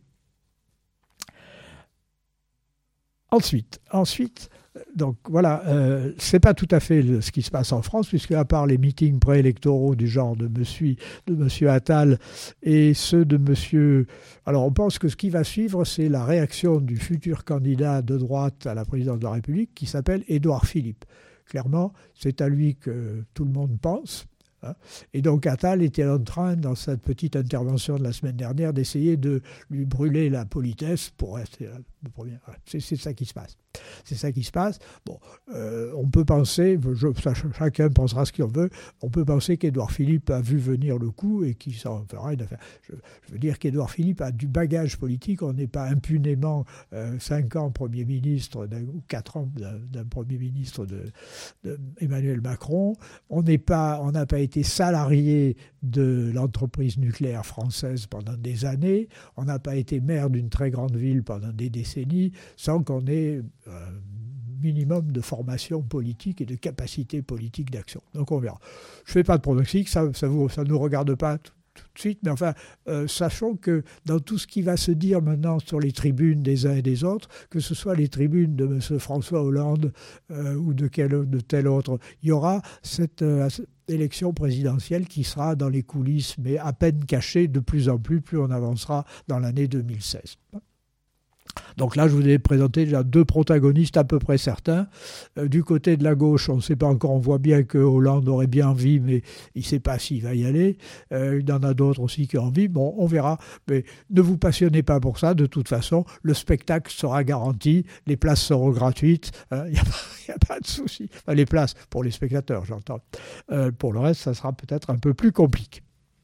Ensuite, ensuite donc voilà, euh, ce n'est pas tout à fait le, ce qui se passe en France, puisque à part les meetings préélectoraux du genre de monsieur, de monsieur Attal et ceux de monsieur... Alors on pense que ce qui va suivre, c'est la réaction du futur candidat de droite à la présidence de la République, qui s'appelle Édouard Philippe. Clairement, c'est à lui que tout le monde pense. Et donc Attal était en train, dans cette petite intervention de la semaine dernière, d'essayer de lui brûler la politesse pour rester le premier. C'est, c'est ça qui se passe. C'est ça qui se passe. Bon, euh, on peut penser, je, chacun pensera ce qu'il veut, on peut penser qu'Édouard Philippe a vu venir le coup et qu'il s'en fera une affaire. Je, je veux dire qu'Édouard Philippe a du bagage politique. On n'est pas impunément euh, cinq ans Premier ministre ou quatre ans d'un, d'un Premier ministre de, de Emmanuel Macron. On n'est pas, on n'a pas été salarié de l'entreprise nucléaire française pendant des années. On n'a pas été maire d'une très grande ville pendant des décennies sans qu'on ait un minimum de formation politique et de capacité politique d'action. Donc on verra. Je ne fais pas de pronostic, ça ne ça ça nous regarde pas tout, tout de suite, mais enfin, euh, sachons que dans tout ce qui va se dire maintenant sur les tribunes des uns et des autres, que ce soit les tribunes de M. François Hollande euh, ou de, quel, de tel autre, il y aura cette euh, élection présidentielle qui sera dans les coulisses, mais à peine cachée de plus en plus, plus on avancera dans l'année deux mille seize. Donc là, je vous ai présenté déjà deux protagonistes à peu près certains. Euh, du côté de la gauche, on ne sait pas encore, on voit bien que Hollande aurait bien envie, mais il ne sait pas s'il va y aller. Euh, il y en a d'autres aussi qui ont envie. Bon, on verra. Mais ne vous passionnez pas pour ça. De toute façon, le spectacle sera garanti. Les places seront gratuites. Il hein, n'y a, a pas de souci. Enfin, les places pour les spectateurs, j'entends. Euh, pour le reste, ça sera peut-être un peu plus compliqué.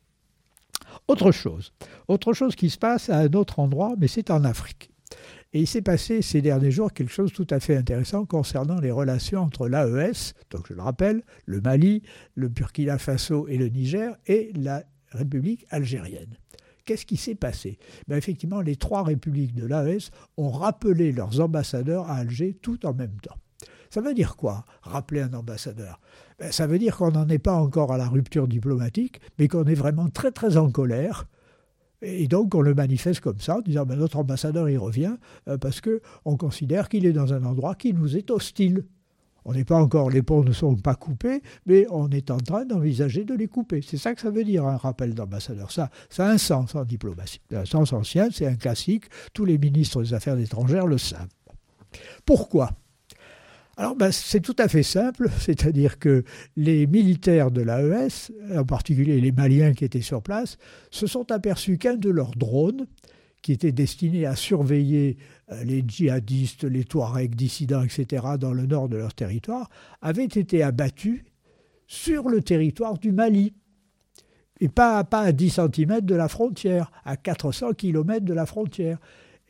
Autre chose. Autre chose qui se passe à un autre endroit, mais c'est en Afrique. Et il s'est passé ces derniers jours quelque chose de tout à fait intéressant concernant les relations entre l'A E S, donc je le rappelle, le Mali, le Burkina Faso et le Niger, et la République algérienne. Qu'est-ce qui s'est passé ? Ben effectivement, les trois républiques de l'A E S ont rappelé leurs ambassadeurs à Alger tout en même temps. Ça veut dire quoi, rappeler un ambassadeur ? Ben, ça veut dire qu'on n'en est pas encore à la rupture diplomatique, mais qu'on est vraiment très très en colère. Et donc, on le manifeste comme ça, en disant ben, « notre ambassadeur, il revient euh, parce qu'on considère qu'il est dans un endroit qui nous est hostile. » On n'est pas encore, les ponts ne sont pas coupés, mais on est en train d'envisager de les couper. C'est ça que ça veut dire, un rappel d'ambassadeur. Ça, ça a un sens en diplomatie. Un sens ancien, c'est un classique. Tous les ministres des Affaires étrangères le savent. Pourquoi ? Alors, ben, c'est tout à fait simple, c'est-à-dire que les militaires de l'A E S, en particulier les Maliens qui étaient sur place, se sont aperçus qu'un de leurs drones, qui était destiné à surveiller les djihadistes, les Touaregs, dissidents, et cetera, dans le nord de leur territoire, avait été abattu sur le territoire du Mali. Et pas, pas à dix centimètres de la frontière, à quatre cents kilomètres de la frontière.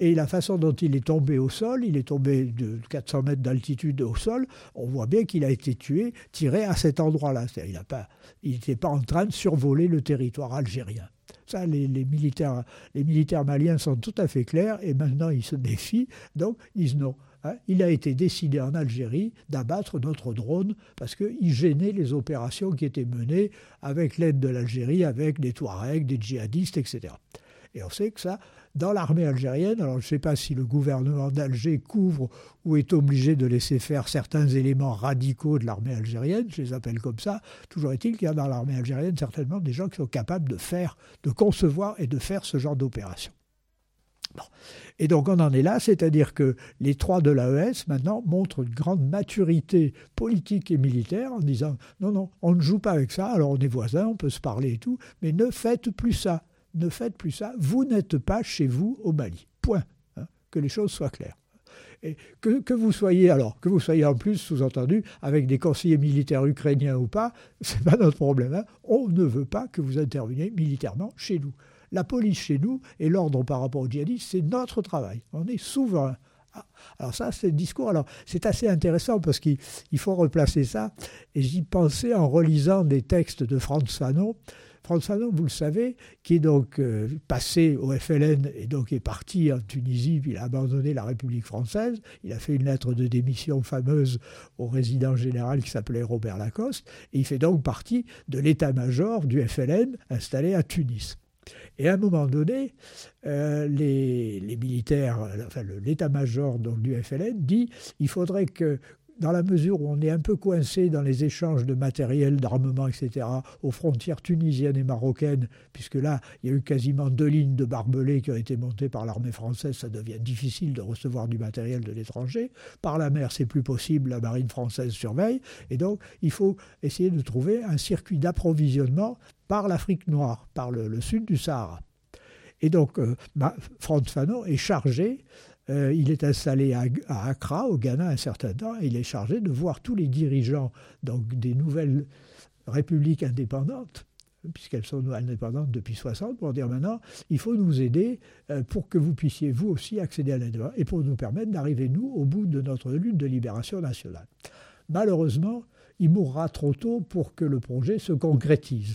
Et la façon dont il est tombé au sol, il est tombé de quatre cents mètres d'altitude au sol, on voit bien qu'il a été tué, tiré à cet endroit-là. C'est-à-dire, il a pas, il n'était pas en train de survoler le territoire algérien. Ça, les, les, militaires, les militaires maliens sont tout à fait clairs, et maintenant ils se méfient, donc ils disent non. Hein, il a été décidé en Algérie d'abattre notre drone parce qu'il gênait les opérations qui étaient menées avec l'aide de l'Algérie, avec des Touaregs, des djihadistes, et cetera. Et on sait que ça, dans l'armée algérienne, alors je ne sais pas si le gouvernement d'Alger couvre ou est obligé de laisser faire certains éléments radicaux de l'armée algérienne, je les appelle comme ça, toujours est-il qu'il y a dans l'armée algérienne certainement des gens qui sont capables de faire, de concevoir et de faire ce genre d'opération. Bon. Et donc on en est là, c'est-à-dire que les trois de l'A E S maintenant montrent une grande maturité politique et militaire en disant non, non, on ne joue pas avec ça, alors on est voisins, on peut se parler et tout, mais ne faites plus ça, ne faites plus ça, vous n'êtes pas chez vous au Mali, point, hein, que les choses soient claires. Et que, que vous soyez, alors, que vous soyez en plus, sous-entendu, avec des conseillers militaires ukrainiens ou pas, c'est pas notre problème, hein. On ne veut pas que vous interveniez militairement chez nous. La police chez nous et l'ordre par rapport aux djihadistes, c'est notre travail. On est souverain. Alors ça, c'est le discours. Alors, c'est assez intéressant parce qu'il il faut replacer ça. Et j'y pensais en relisant des textes de Frantz Fanon. Frantz Fanon, vous le savez, qui est donc euh, passé au F L N et donc est parti en Tunisie, puis il a abandonné la République française. Il a fait une lettre de démission fameuse au résident général qui s'appelait Robert Lacoste. Et il fait donc partie de l'état-major du F L N installé à Tunis. Et à un moment donné, euh, les, les militaires, enfin le, l'état-major donc, du F L N dit qu'il faudrait que, dans la mesure où on est un peu coincé dans les échanges de matériel, d'armement, et cetera, aux frontières tunisiennes et marocaines, puisque là, il y a eu quasiment deux lignes de barbelés qui ont été montées par l'armée française, ça devient difficile de recevoir du matériel de l'étranger. Par la mer, c'est plus possible, la marine française surveille, et donc il faut essayer de trouver un circuit d'approvisionnement par l'Afrique noire, par le, le sud du Sahara. Et donc, euh, Frantz Fanon est chargé, euh, il est installé à, à Accra, au Ghana, un certain temps, et il est chargé de voir tous les dirigeants donc, des nouvelles républiques indépendantes, puisqu'elles sont indépendantes depuis soixante, pour dire maintenant, il faut nous aider euh, pour que vous puissiez, vous aussi, accéder à l'indépendance, et pour nous permettre d'arriver, nous, au bout de notre lutte de libération nationale. Malheureusement, il mourra trop tôt pour que le projet se concrétise.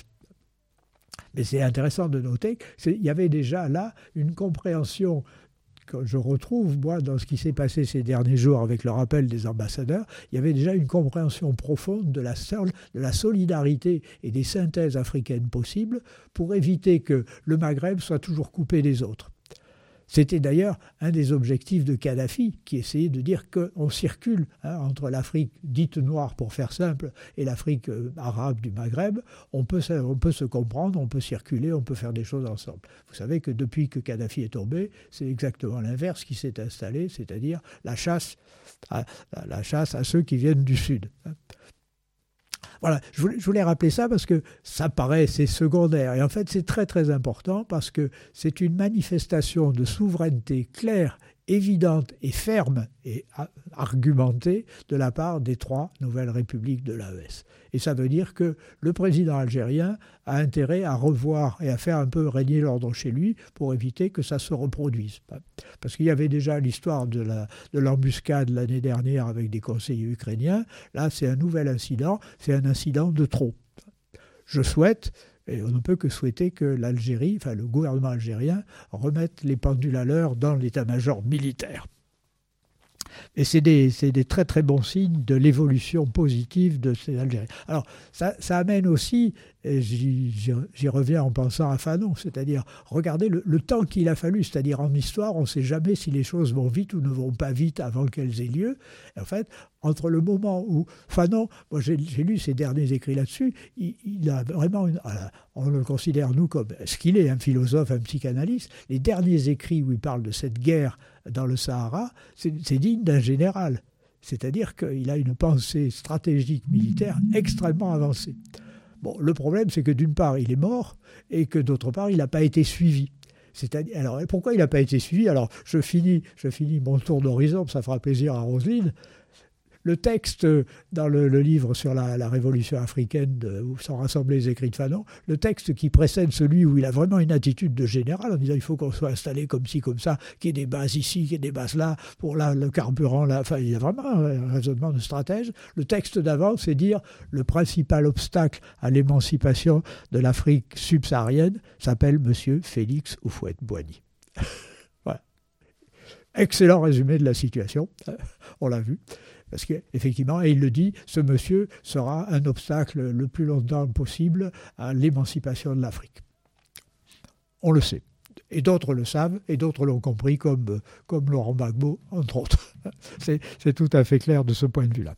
Mais c'est intéressant de noter qu'il y avait déjà là une compréhension que je retrouve, moi, dans ce qui s'est passé ces derniers jours avec le rappel des ambassadeurs, il y avait déjà une compréhension profonde de la, sol- de la solidarité et des synthèses africaines possibles pour éviter que le Maghreb soit toujours coupé des autres. C'était d'ailleurs un des objectifs de Kadhafi, qui essayait de dire qu'on circule hein, entre l'Afrique dite noire, pour faire simple, et l'Afrique euh, arabe du Maghreb. On peut, on peut se comprendre, on peut circuler, on peut faire des choses ensemble. Vous savez que depuis que Kadhafi est tombé, c'est exactement l'inverse qui s'est installé, c'est-à-dire la chasse à, la chasse à ceux qui viennent du Sud. Voilà, je voulais, je voulais rappeler ça parce que ça paraît, c'est secondaire. Et en fait, c'est très très important parce que c'est une manifestation de souveraineté claire, évidente et ferme et argumentée de la part des trois nouvelles républiques de l'A E S. Et ça veut dire que le président algérien a intérêt à revoir et à faire un peu régner l'ordre chez lui pour éviter que ça se reproduise. Parce qu'il y avait déjà l'histoire de, la, de l'embuscade l'année dernière avec des conseillers ukrainiens. Là, c'est un nouvel incident, c'est un incident de trop. Je souhaite, et on ne peut que souhaiter que l'Algérie, enfin le gouvernement algérien, remette les pendules à l'heure dans l'état-major militaire. Et c'est des, c'est des très très bons signes de l'évolution positive de ces Algériens. Alors, ça, ça amène aussi, et j'y, j'y, j'y reviens en pensant à Fanon, c'est-à-dire, regardez le, le temps qu'il a fallu, c'est-à-dire en histoire, on ne sait jamais si les choses vont vite ou ne vont pas vite avant qu'elles aient lieu. Et en fait, entre le moment où Fanon, moi j'ai, j'ai lu ses derniers écrits là-dessus, il, il a vraiment, une, on le considère nous comme ce qu'il est, un philosophe, un psychanalyste, les derniers écrits où il parle de cette guerre dans le Sahara, c'est, c'est digne d'un général. C'est-à-dire qu'il a une pensée stratégique militaire extrêmement avancée. Bon, le problème, c'est que d'une part, il est mort, et que d'autre part, il n'a pas été suivi. C'est-à-dire, alors, pourquoi il n'a pas été suivi ? Alors, je finis, je finis mon tour d'horizon, ça fera plaisir à Roselyne. Le texte, dans le, le livre sur la, la révolution africaine, de, où sont rassemblés les écrits de Fanon, le texte qui précède celui où il a vraiment une attitude de général, en disant il faut qu'on soit installé comme ci, comme ça, qu'il y ait des bases ici, qu'il y ait des bases là, pour là, le carburant là. Enfin, il y a vraiment un raisonnement de stratège. Le texte d'avant, c'est dire le principal obstacle à l'émancipation de l'Afrique subsaharienne s'appelle Monsieur Félix Houphouët-Boigny. Voilà. Excellent résumé de la situation, on l'a vu. Parce qu'effectivement, et il le dit, ce monsieur sera un obstacle le plus longtemps possible à l'émancipation de l'Afrique. On le sait. Et d'autres le savent, et d'autres l'ont compris, comme, comme Laurent Gbagbo, entre autres. C'est, c'est tout à fait clair de ce point de vue-là.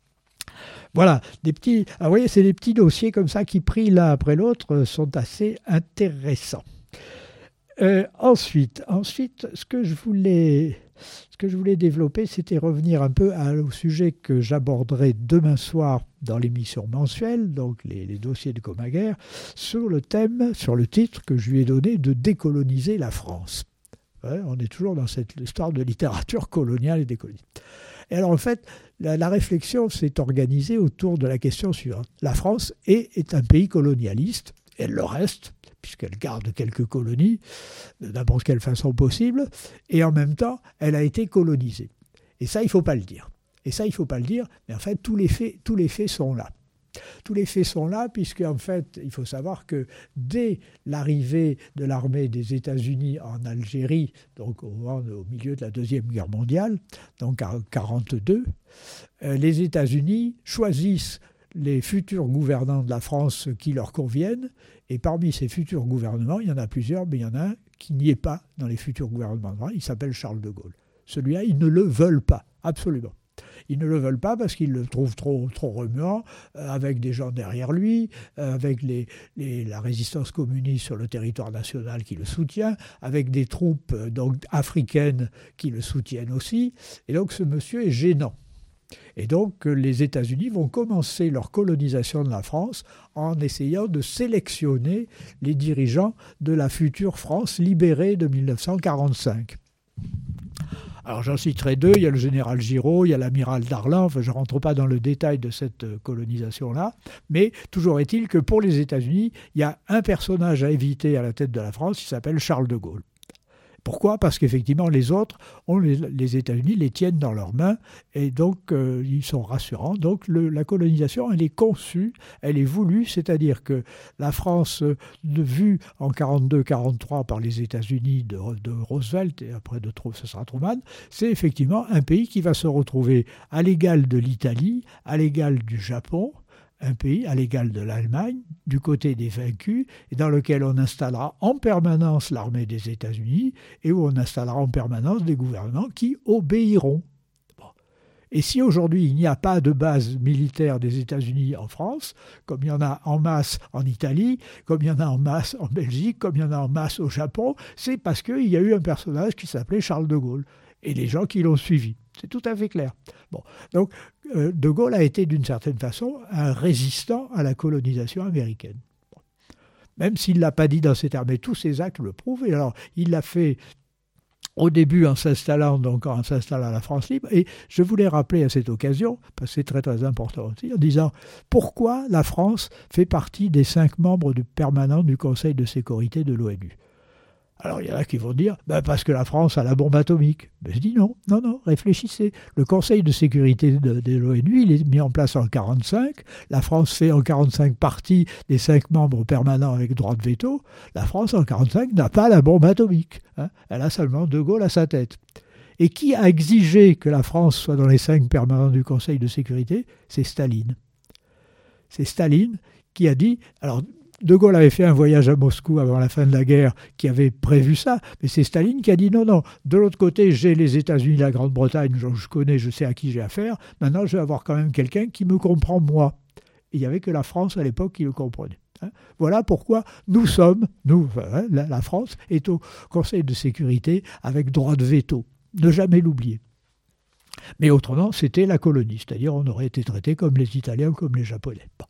Voilà, des petits, ah, vous voyez, c'est des petits dossiers comme ça qui, pris l'un après l'autre, sont assez intéressants. Euh, ensuite, ensuite, ce que je voulais... Ce que je voulais développer, c'était revenir un peu à, au sujet que j'aborderai demain soir dans l'émission mensuelle, donc les, les dossiers de Commaguère, sur le thème, sur le titre que je lui ai donné de décoloniser la France. Ouais, on est toujours dans cette histoire de littérature coloniale et décoloniale. Et alors en fait, la, la réflexion s'est organisée autour de la question suivante. La France est, est un pays colonialiste, elle le reste, puisqu'elle garde quelques colonies de n'importe quelle façon possible, et en même temps, elle a été colonisée. Et ça, il ne faut pas le dire. Et ça, il ne faut pas le dire, mais en fait, tous les faits, tous les faits sont là. Tous les faits sont là, puisqu'en fait, il faut savoir que dès l'arrivée de l'armée des États-Unis en Algérie, donc au, au milieu de la Deuxième Guerre mondiale, donc en mille neuf cent quarante-deux, euh, les États-Unis choisissent les futurs gouvernants de la France qui leur conviennent, et parmi ces futurs gouvernements, il y en a plusieurs, mais il y en a un qui n'y est pas dans les futurs gouvernements. Il s'appelle Charles de Gaulle. Celui-là, ils ne le veulent pas, absolument. Ils ne le veulent pas parce qu'ils le trouvent trop, trop remuant, euh, avec des gens derrière lui, euh, avec les, les, la résistance communiste sur le territoire national qui le soutient, avec des troupes euh, donc, africaines qui le soutiennent aussi. Et donc ce monsieur est gênant. Et donc les États-Unis vont commencer leur colonisation de la France en essayant de sélectionner les dirigeants de la future France libérée de mille neuf cent quarante-cinq. Alors j'en citerai deux, il y a le général Giraud, il y a l'amiral Darlan, enfin je ne rentre pas dans le détail de cette colonisation-là, mais toujours est-il que pour les États-Unis, il y a un personnage à éviter à la tête de la France qui s'appelle Charles de Gaulle. Pourquoi ? Parce qu'effectivement, les autres, on les, les États-Unis les tiennent dans leurs mains et donc euh, ils sont rassurants. Donc le, la colonisation, elle est conçue, elle est voulue, c'est-à-dire que la France, euh, vue en quarante-deux quarante-trois par les États-Unis de, de Roosevelt, et après de ce sera Truman, c'est effectivement un pays qui va se retrouver à l'égal de l'Italie, à l'égal du Japon, un pays à l'égal de l'Allemagne, du côté des vaincus, et dans lequel on installera en permanence l'armée des États-Unis et où on installera en permanence des gouvernements qui obéiront. Bon. Et si aujourd'hui il n'y a pas de base militaire des États-Unis en France, comme il y en a en masse en Italie, comme il y en a en masse en Belgique, comme il y en a en masse au Japon, c'est parce qu'il y a eu un personnage qui s'appelait Charles de Gaulle et les gens qui l'ont suivi. C'est tout à fait clair. Bon, donc, euh, De Gaulle a été d'une certaine façon un résistant à la colonisation américaine. Bon. Même s'il ne l'a pas dit dans ces termes, mais tous ses actes le prouvent. Et alors, il l'a fait au début en s'installant, donc en s'installant à la France libre. Et je voulais rappeler à cette occasion, parce que c'est très très important aussi, en disant pourquoi la France fait partie des cinq membres du permanent du Conseil de sécurité de l'ONU. Alors il y en a qui vont dire, ben parce que la France a la bombe atomique. Ben, je dis non, non, non, réfléchissez. Le Conseil de sécurité de, de l'ONU, il est mis en place en mille neuf cent quarante-cinq. La France fait en mille neuf cent quarante-cinq partie des cinq membres permanents avec droit de veto. La France en mille neuf cent quarante-cinq n'a pas la bombe atomique. Hein. Elle a seulement De Gaulle à sa tête. Et qui a exigé que la France soit dans les cinq permanents du Conseil de sécurité ? C'est Staline. C'est Staline qui a dit... alors. De Gaulle avait fait un voyage à Moscou avant la fin de la guerre qui avait prévu ça, mais c'est Staline qui a dit non, non, de l'autre côté, j'ai les États-Unis, la Grande-Bretagne, je connais, je sais à qui j'ai affaire, maintenant je vais avoir quand même quelqu'un qui me comprend moi. Et il n'y avait que la France à l'époque qui le comprenait. Hein. Voilà pourquoi nous sommes, nous, hein, la, la France, est au Conseil de sécurité avec droit de veto. Ne jamais l'oublier. Mais autrement, c'était la colonie, c'est-à-dire on aurait été traité comme les Italiens ou comme les Japonais. Bon.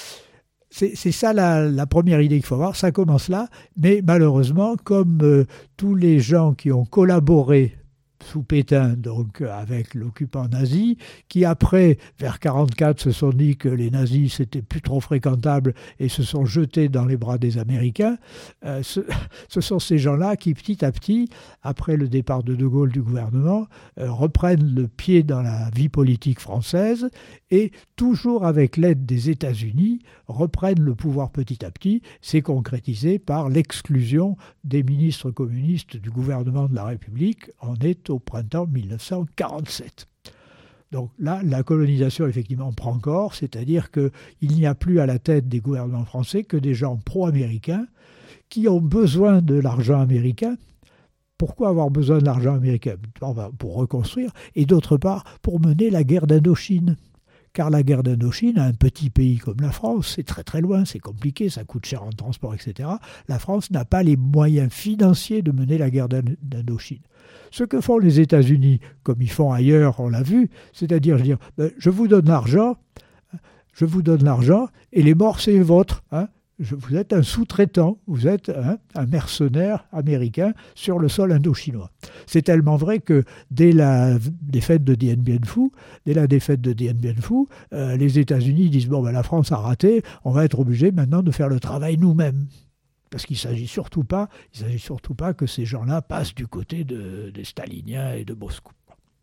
C'est, c'est ça la, la première idée qu'il faut avoir, ça commence là, mais malheureusement, comme euh, tous les gens qui ont collaboré sous Pétain, donc avec l'occupant nazi, qui après, vers quarante-quatre, se sont dit que les nazis c'était plus trop fréquentable et se sont jetés dans les bras des Américains. Euh, ce, ce sont ces gens-là qui, petit à petit, après le départ de De Gaulle du gouvernement, euh, reprennent le pied dans la vie politique française et, toujours avec l'aide des États-Unis, reprennent le pouvoir petit à petit. C'est concrétisé par l'exclusion des ministres communistes du gouvernement de la République. On est au printemps mille neuf cent quarante-sept. Donc là, la colonisation, effectivement, prend corps, c'est-à-dire qu'il n'y a plus à la tête des gouvernements français que des gens pro-américains qui ont besoin de l'argent américain. Pourquoi avoir besoin de l'argent américain ? Pour reconstruire, et d'autre part, pour mener la guerre d'Indochine. Car la guerre d'Indochine, à un petit pays comme la France, c'est très très loin, c'est compliqué, ça coûte cher en transport, et cetera. La France n'a pas les moyens financiers de mener la guerre d'Indochine. Ce que font les États-Unis, comme ils font ailleurs, on l'a vu, c'est-à-dire je, dire, ben, je vous donne l'argent, je vous donne l'argent, et les morts c'est vôtre. Hein. Je, vous êtes un sous-traitant, vous êtes hein, un mercenaire américain sur le sol indo-chinois. C'est tellement vrai que dès la défaite de Dien Bien Phu, dès la défaite de Dien Bien Phu, euh, les États-Unis disent bon ben la France a raté, on va être obligé maintenant de faire le travail nous-mêmes. Parce qu'il ne s'agit surtout pas, il s'agit surtout pas que ces gens-là passent du côté de, des staliniens et de Moscou.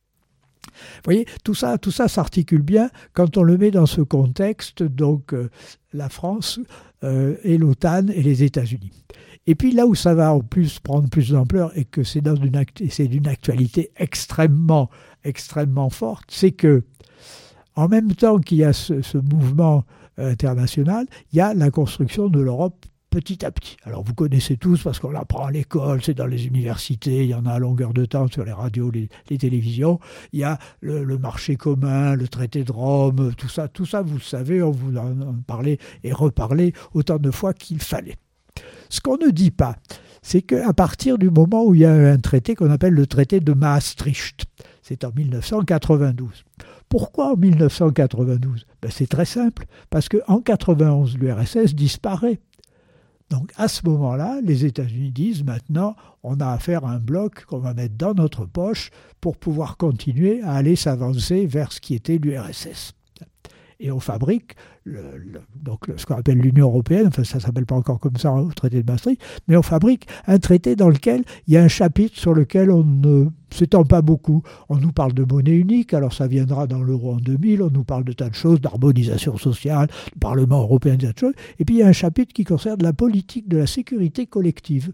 Vous voyez, tout ça, tout ça s'articule bien quand on le met dans ce contexte, donc euh, la France euh, et l'OTAN et les États-Unis. Et puis là où ça va en plus prendre plus d'ampleur et que c'est dans une act- c'est d'une actualité extrêmement, extrêmement forte, c'est que en même temps qu'il y a ce, ce mouvement euh, international, il y a la construction de l'Europe petit à petit. Alors vous connaissez tous parce qu'on l'apprend à l'école, c'est dans les universités, il y en a à longueur de temps sur les radios, les, les télévisions. Il y a le, le marché commun, le traité de Rome, tout ça, tout ça vous le savez, on vous en a parlé et reparlé autant de fois qu'il fallait. Ce qu'on ne dit pas, c'est qu'à partir du moment où il y a un traité qu'on appelle le traité de Maastricht, c'est en mille neuf cent quatre-vingt-douze. Pourquoi en mille neuf cent quatre-vingt-douze ? Ben c'est très simple, parce qu'en mille neuf cent quatre-vingt-onze, l'U R S S disparaît. Donc à ce moment-là, les États-Unis disent maintenant, on a affaire à un bloc qu'on va mettre dans notre poche pour pouvoir continuer à aller s'avancer vers ce qui était l'U R S S. Et on fabrique le, le, donc le, ce qu'on appelle l'Union européenne, enfin ça ne s'appelle pas encore comme ça au traité de Maastricht, mais on fabrique un traité dans lequel il y a un chapitre sur lequel on ne s'étend pas beaucoup. On nous parle de monnaie unique, alors ça viendra dans l'euro en deux mille, on nous parle de tas de choses, d'harmonisation sociale, du Parlement européen, de tas de choses, et puis il y a un chapitre qui concerne la politique de la sécurité collective,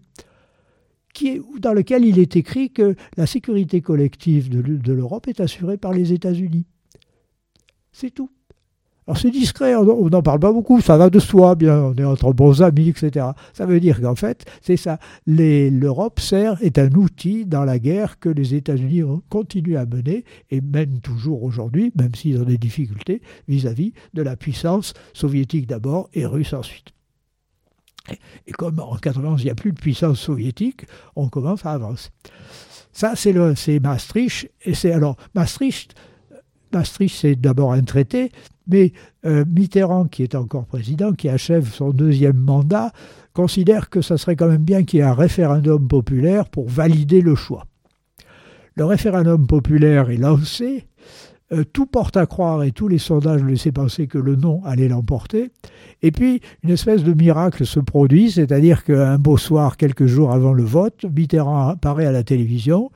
qui est, dans lequel il est écrit que la sécurité collective de, de l'Europe est assurée par les États-Unis. C'est tout. Alors c'est discret, on n'en parle pas beaucoup, ça va de soi, bien, on est entre bons amis, et cetera. Ça veut dire qu'en fait, c'est ça. Les, L'Europe sert, est un outil dans la guerre que les États-Unis continuent à mener et mènent toujours aujourd'hui, même s'ils ont des difficultés, vis-à-vis de la puissance soviétique d'abord et russe ensuite. Et, et comme en quatre-vingt-onze, il n'y a plus de puissance soviétique, on commence à avancer. Ça, c'est, le, c'est Maastricht. Et c'est alors Maastricht. Maastricht, c'est d'abord un traité, mais euh, Mitterrand, qui est encore président, qui achève son deuxième mandat, considère que ça serait quand même bien qu'il y ait un référendum populaire pour valider le choix. Le référendum populaire est lancé, euh, tout porte à croire et tous les sondages laissaient penser que le non allait l'emporter, et puis une espèce de miracle se produit, c'est-à-dire qu'un beau soir, quelques jours avant le vote, Mitterrand apparaît à la télévision,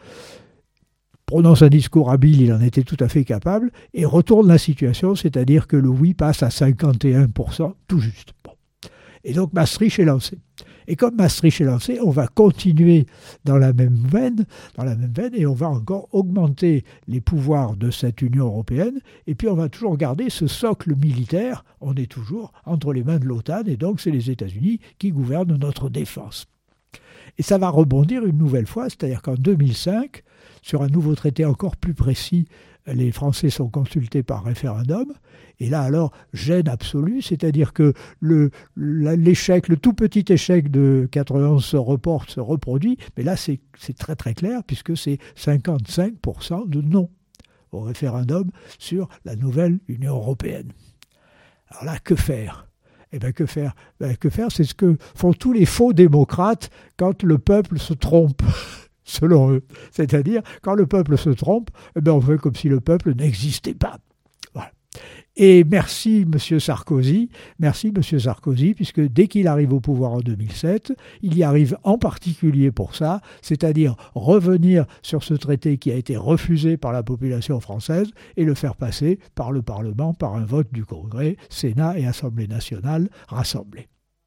prononce un discours habile, il en était tout à fait capable, et retourne la situation, c'est-à-dire que le oui passe à cinquante et un pour cent, tout juste. Bon. Et donc Maastricht est lancé. Et comme Maastricht est lancé, on va continuer dans la même veine, dans la même veine, et on va encore augmenter les pouvoirs de cette Union européenne, et puis on va toujours garder ce socle militaire, on est toujours entre les mains de l'OTAN, et donc c'est les États-Unis qui gouvernent notre défense. Et ça va rebondir une nouvelle fois, c'est-à-dire qu'en deux mille cinq, sur un nouveau traité encore plus précis, les Français sont consultés par référendum. Et là, alors, gêne absolue, c'est-à-dire que le, l'échec, le tout petit échec de quatre-vingt-onze se reporte, se reproduit. Mais là, c'est, c'est très très clair, puisque c'est cinquante-cinq pour cent de non au référendum sur la nouvelle Union européenne. Alors là, que faire ? Eh bien, que faire ? Ben, que faire, c'est ce que font tous les faux démocrates quand le peuple se trompe. selon eux. C'est-à-dire, quand le peuple se trompe, eh bien on fait comme si le peuple n'existait pas. Voilà. Et merci M. Sarkozy, merci M. Sarkozy, puisque dès qu'il arrive au pouvoir en deux mille sept, il y arrive en particulier pour ça, c'est-à-dire revenir sur ce traité qui a été refusé par la population française et le faire passer par le Parlement, par un vote du Congrès, Sénat et Assemblée nationale rassemblés.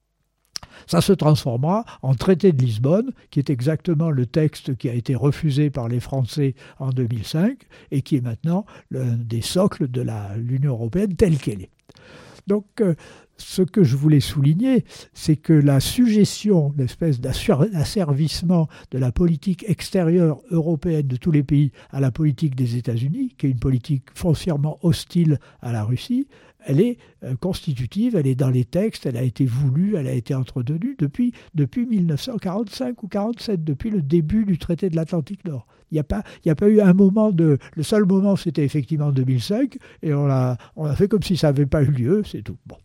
Ça se transformera en traité de Lisbonne, qui est exactement le texte qui a été refusé par les Français en deux mille cinq et qui est maintenant l'un des socles de la, l'Union européenne telle qu'elle est. Donc, euh, ce que je voulais souligner, c'est que la suggestion, l'espèce d'asservissement de la politique extérieure européenne de tous les pays à la politique des États-Unis, qui est une politique foncièrement hostile à la Russie, elle est euh, constitutive, elle est dans les textes, elle a été voulue, elle a été entretenue depuis, depuis mille neuf cent quarante-cinq ou quarante-sept, depuis le début du traité de l'Atlantique Nord. Il n'y a pas, il n'y a pas eu un moment de... Le seul moment, c'était effectivement en deux mille cinq, et on a, on a fait comme si ça n'avait pas eu lieu, c'est tout. Bon.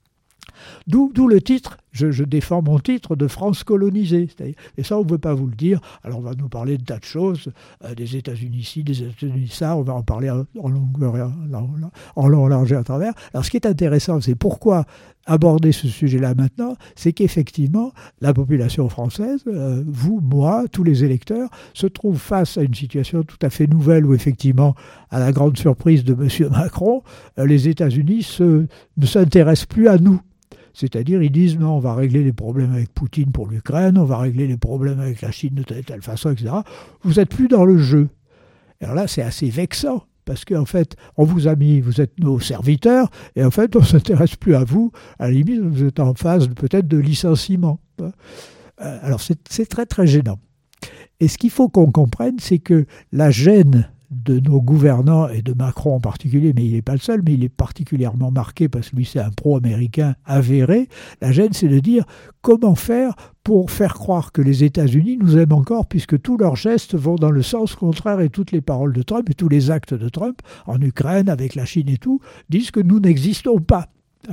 D'où, d'où le titre, je, je défends mon titre de France colonisée. Et ça, on ne veut pas vous le dire. Alors, on va nous parler de tas de choses, euh, des États-Unis ici, des États-Unis ça, on va en parler en, en longueur, en long, large et à travers. Alors, ce qui est intéressant, c'est pourquoi aborder ce sujet-là maintenant, c'est qu'effectivement, la population française, euh, vous, moi, tous les électeurs, se trouvent face à une situation tout à fait nouvelle où, effectivement, à la grande surprise de M. Macron, euh, les États-Unis se, ne s'intéressent plus à nous. C'est-à-dire, ils disent, non, on va régler les problèmes avec Poutine pour l'Ukraine, on va régler les problèmes avec la Chine de telle et telle façon, et cetera. Vous n'êtes plus dans le jeu. Alors là, c'est assez vexant, parce qu'en fait, on vous a mis, vous êtes nos serviteurs, et en fait, on ne s'intéresse plus à vous. À la limite, vous êtes en phase peut-être de licenciement. Alors, c'est, c'est très, très gênant. Et ce qu'il faut qu'on comprenne, c'est que la gêne de nos gouvernants, et de Macron en particulier, mais il n'est pas le seul, mais il est particulièrement marqué parce que lui c'est un pro-américain avéré, la gêne c'est de dire comment faire pour faire croire que les États-Unis nous aiment encore puisque tous leurs gestes vont dans le sens contraire et toutes les paroles de Trump et tous les actes de Trump en Ukraine, avec la Chine et tout, disent que nous n'existons pas.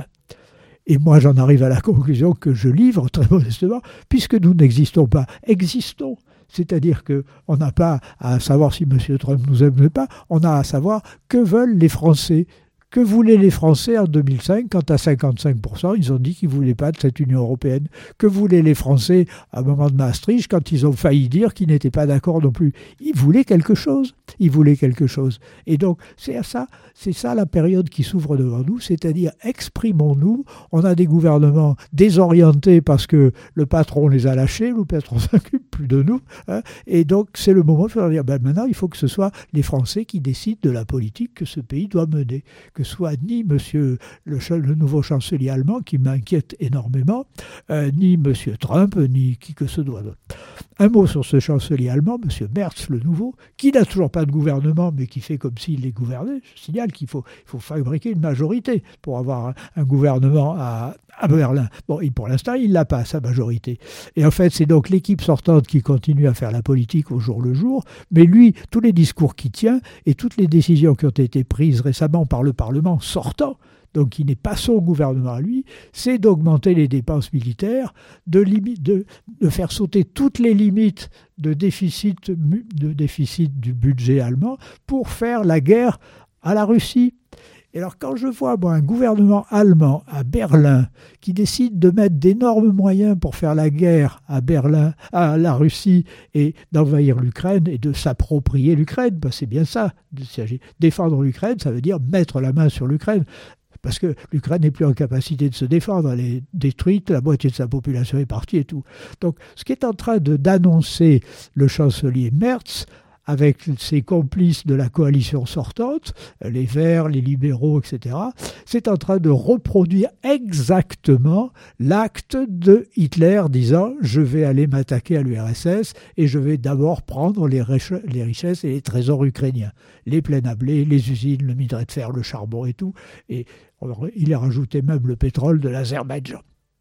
Et moi j'en arrive à la conclusion que je livre très modestement, puisque nous n'existons pas, existons. C'est-à-dire qu'on n'a pas à savoir si M. Trump nous aime ou pas, on a à savoir que veulent les Français. Que voulaient les Français en deux mille cinq, quand à cinquante-cinq pour cent, ils ont dit qu'ils ne voulaient pas de cette Union européenne? Que voulaient les Français à un moment de Maastricht, quand ils ont failli dire qu'ils n'étaient pas d'accord non plus? Ils voulaient quelque chose. Ils voulaient quelque chose. Et donc, c'est ça, c'est ça la période qui s'ouvre devant nous, c'est-à-dire exprimons-nous. On a des gouvernements désorientés parce que le patron les a lâchés, le patron ne s'occupe plus de nous. Hein, et donc, c'est le moment de faire dire, ben maintenant, il faut que ce soit les Français qui décident de la politique que ce pays doit mener. Que soit ni monsieur le, le nouveau chancelier allemand, qui m'inquiète énormément, euh, ni monsieur Trump, ni qui que ce soit d'autre. Un mot sur ce chancelier allemand, monsieur Merz, le nouveau, qui n'a toujours pas de gouvernement, mais qui fait comme s'il les gouvernait. Je signale qu'il faut, il faut fabriquer une majorité pour avoir un, un gouvernement à, à Berlin. Bon, et pour l'instant, il n'a pas sa majorité. Et en fait, c'est donc l'équipe sortante qui continue à faire la politique au jour le jour, mais lui, tous les discours qu'il tient et toutes les décisions qui ont été prises récemment par le Parlement sortant, donc qui n'est pas son gouvernement à lui, c'est d'augmenter les dépenses militaires, de, limi- de, de faire sauter toutes les limites de déficit, de déficit du budget allemand pour faire la guerre à la Russie. Et alors quand je vois moi, un gouvernement allemand à Berlin qui décide de mettre d'énormes moyens pour faire la guerre à Berlin, à la Russie et d'envahir l'Ukraine et de s'approprier l'Ukraine, ben c'est bien ça. Défendre l'Ukraine, ça veut dire mettre la main sur l'Ukraine. Parce que l'Ukraine n'est plus en capacité de se défendre, elle est détruite, la moitié de sa population est partie et tout. Donc ce qui est en train de, d'annoncer le chancelier Merz, avec ses complices de la coalition sortante, les Verts, les libéraux, et cetera, c'est en train de reproduire exactement l'acte de Hitler disant « je vais aller m'attaquer à l'U R S S et je vais d'abord prendre les, rech- les richesses et les trésors ukrainiens, les plaines à blé, les usines, le minerai de fer, le charbon et tout. » Et il a rajouté même le pétrole de l'Azerbaïdjan.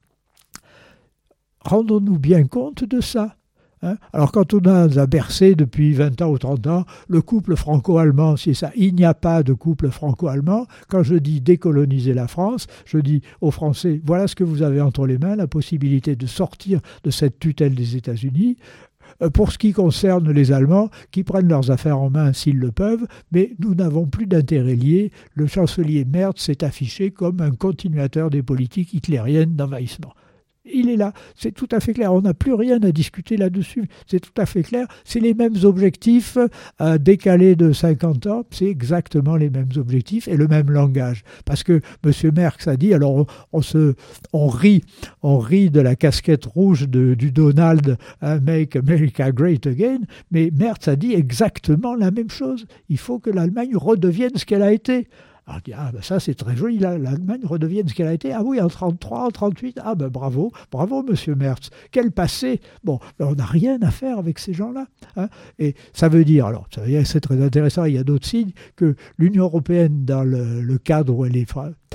Rendons-nous bien compte de ça. Hein? Alors quand on a bercé depuis vingt ans ou trente ans, le couple franco-allemand, c'est ça, il n'y a pas de couple franco-allemand. Quand je dis décoloniser la France, je dis aux Français, voilà ce que vous avez entre les mains, la possibilité de sortir de cette tutelle des États-Unis. euh, pour ce qui concerne les Allemands, qui prennent leurs affaires en main s'ils le peuvent, mais nous n'avons plus d'intérêt lié. Le chancelier Merz s'est affiché comme un continuateur des politiques hitlériennes d'envahissement. Il est là, c'est tout à fait clair, on n'a plus rien à discuter là-dessus, c'est tout à fait clair, c'est les mêmes objectifs euh, décalés de cinquante ans, c'est exactement les mêmes objectifs et le même langage. Parce que M. Merz a dit, alors on, on, se, on, rit, on rit de la casquette rouge de, du Donald, hein, Make America Great Again, mais Merz a dit exactement la même chose, il faut que l'Allemagne redevienne ce qu'elle a été. Alors, ah ben ça c'est très joli, l'Allemagne redevienne ce qu'elle a été. Ah oui, en trente-trois, en trente-huit, ah ben bravo, bravo Monsieur Merz. Quel passé. Bon, ben on n'a rien à faire avec ces gens-là. Hein. Et ça veut dire, alors ça veut dire, c'est très intéressant, il y a d'autres signes, que l'Union européenne, dans le, le cadre où elle est,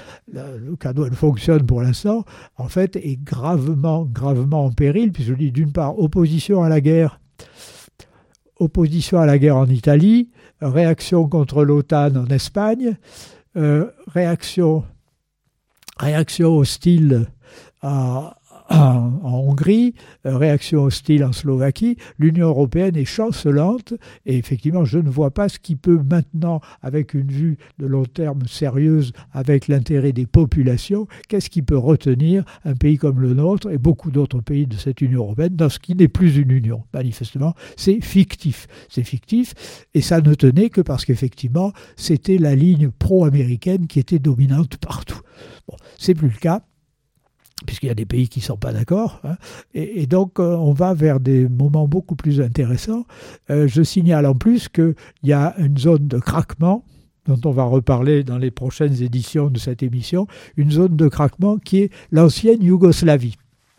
le cadre où elle fonctionne pour l'instant, en fait, est gravement, gravement en péril, puisque je dis d'une part, opposition à la guerre, opposition à la guerre en Italie, réaction contre l'OTAN en Espagne, Euh, réaction, réaction hostile à, à, en Hongrie, euh, réaction hostile en Slovaquie. L'Union européenne est chancelante et effectivement, je ne vois pas ce qui peut maintenant, avec une vue de long terme sérieuse, avec l'intérêt des populations, qu'est-ce qui peut retenir un pays comme le nôtre et beaucoup d'autres pays de cette Union européenne dans ce qui n'est plus une union. Manifestement, c'est fictif. C'est fictif et ça ne tenait que parce qu'effectivement, c'était la ligne pro-américaine qui était dominante partout. Bon, c'est plus le cas, puisqu'il y a des pays qui ne sont pas d'accord. Hein, et, et donc, euh, on va vers des moments beaucoup plus intéressants. Euh, je signale en plus qu'il y a une zone de craquement, dont on va reparler dans les prochaines éditions de cette émission, une zone de craquement qui est l'ancienne Yougoslavie.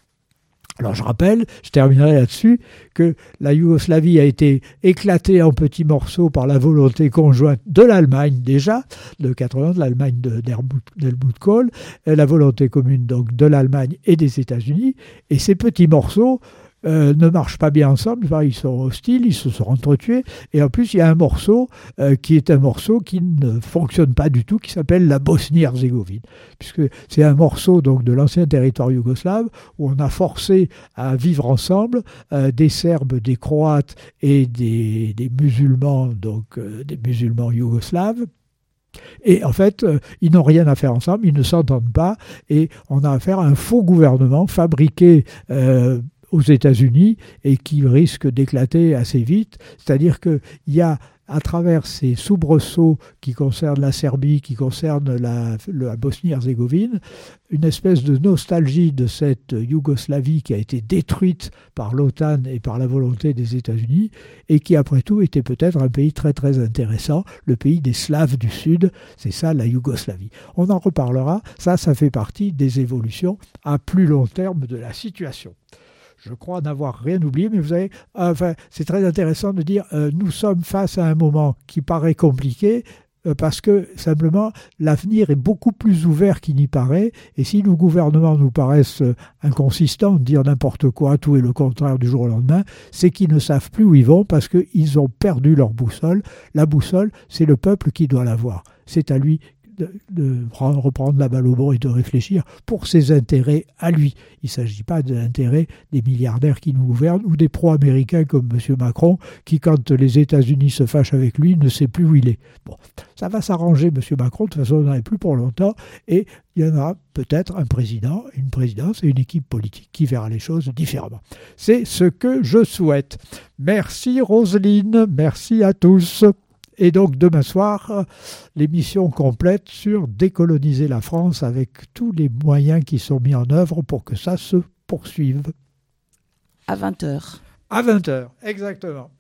Alors je rappelle, je terminerai là-dessus, que la Yougoslavie a été éclatée en petits morceaux par la volonté conjointe de l'Allemagne déjà, de quatre-vingt, de l'Allemagne de d'Helmut Kohl, la volonté commune donc de l'Allemagne et des États-Unis, et ces petits morceaux Euh, ne marchent pas bien ensemble, ils sont hostiles, ils se sont entretués, et en plus il y a un morceau euh, qui est un morceau qui ne fonctionne pas du tout, qui s'appelle la Bosnie-Herzégovine, puisque c'est un morceau donc de l'ancien territoire yougoslave où on a forcé à vivre ensemble euh, des Serbes, des Croates et des, des musulmans, donc euh, des musulmans yougoslaves. Et en fait, euh, ils n'ont rien à faire ensemble, ils ne s'entendent pas, et on a affaire à un faux gouvernement fabriqué euh, aux États-Unis et qui risque d'éclater assez vite. C'est-à-dire qu'il y a, à travers ces soubresauts qui concernent la Serbie, qui concernent la, la Bosnie-Herzégovine, une espèce de nostalgie de cette Yougoslavie qui a été détruite par l'OTAN et par la volonté des États-Unis et qui, après tout, était peut-être un pays très très intéressant, le pays des Slaves du Sud, c'est ça la Yougoslavie. On en reparlera, ça, ça fait partie des évolutions à plus long terme de la situation. Je crois n'avoir rien oublié, mais vous savez, euh, enfin, c'est très intéressant de dire euh, nous sommes face à un moment qui paraît compliqué euh, parce que simplement l'avenir est beaucoup plus ouvert qu'il n'y paraît. Et si nos gouvernements nous paraissent euh, inconsistants, dire n'importe quoi, tout est le contraire du jour au lendemain, c'est qu'ils ne savent plus où ils vont parce qu'ils ont perdu leur boussole. La boussole, c'est le peuple qui doit l'avoir. C'est à lui De, de reprendre la balle au bord et de réfléchir pour ses intérêts à lui. Il ne s'agit pas de l'intérêt des milliardaires qui nous gouvernent ou des pro-américains comme M. Macron qui, quand les États-Unis se fâchent avec lui, ne sait plus où il est. Bon, ça va s'arranger, M. Macron, de toute façon, on n'en est plus pour longtemps et il y en aura peut-être un président, une présidence et une équipe politique qui verra les choses différemment. C'est ce que je souhaite. Merci Roselyne, merci à tous. Et donc demain soir, l'émission complète sur décoloniser la France avec tous les moyens qui sont mis en œuvre pour que ça se poursuive. À vingt heures. À vingt heures, exactement.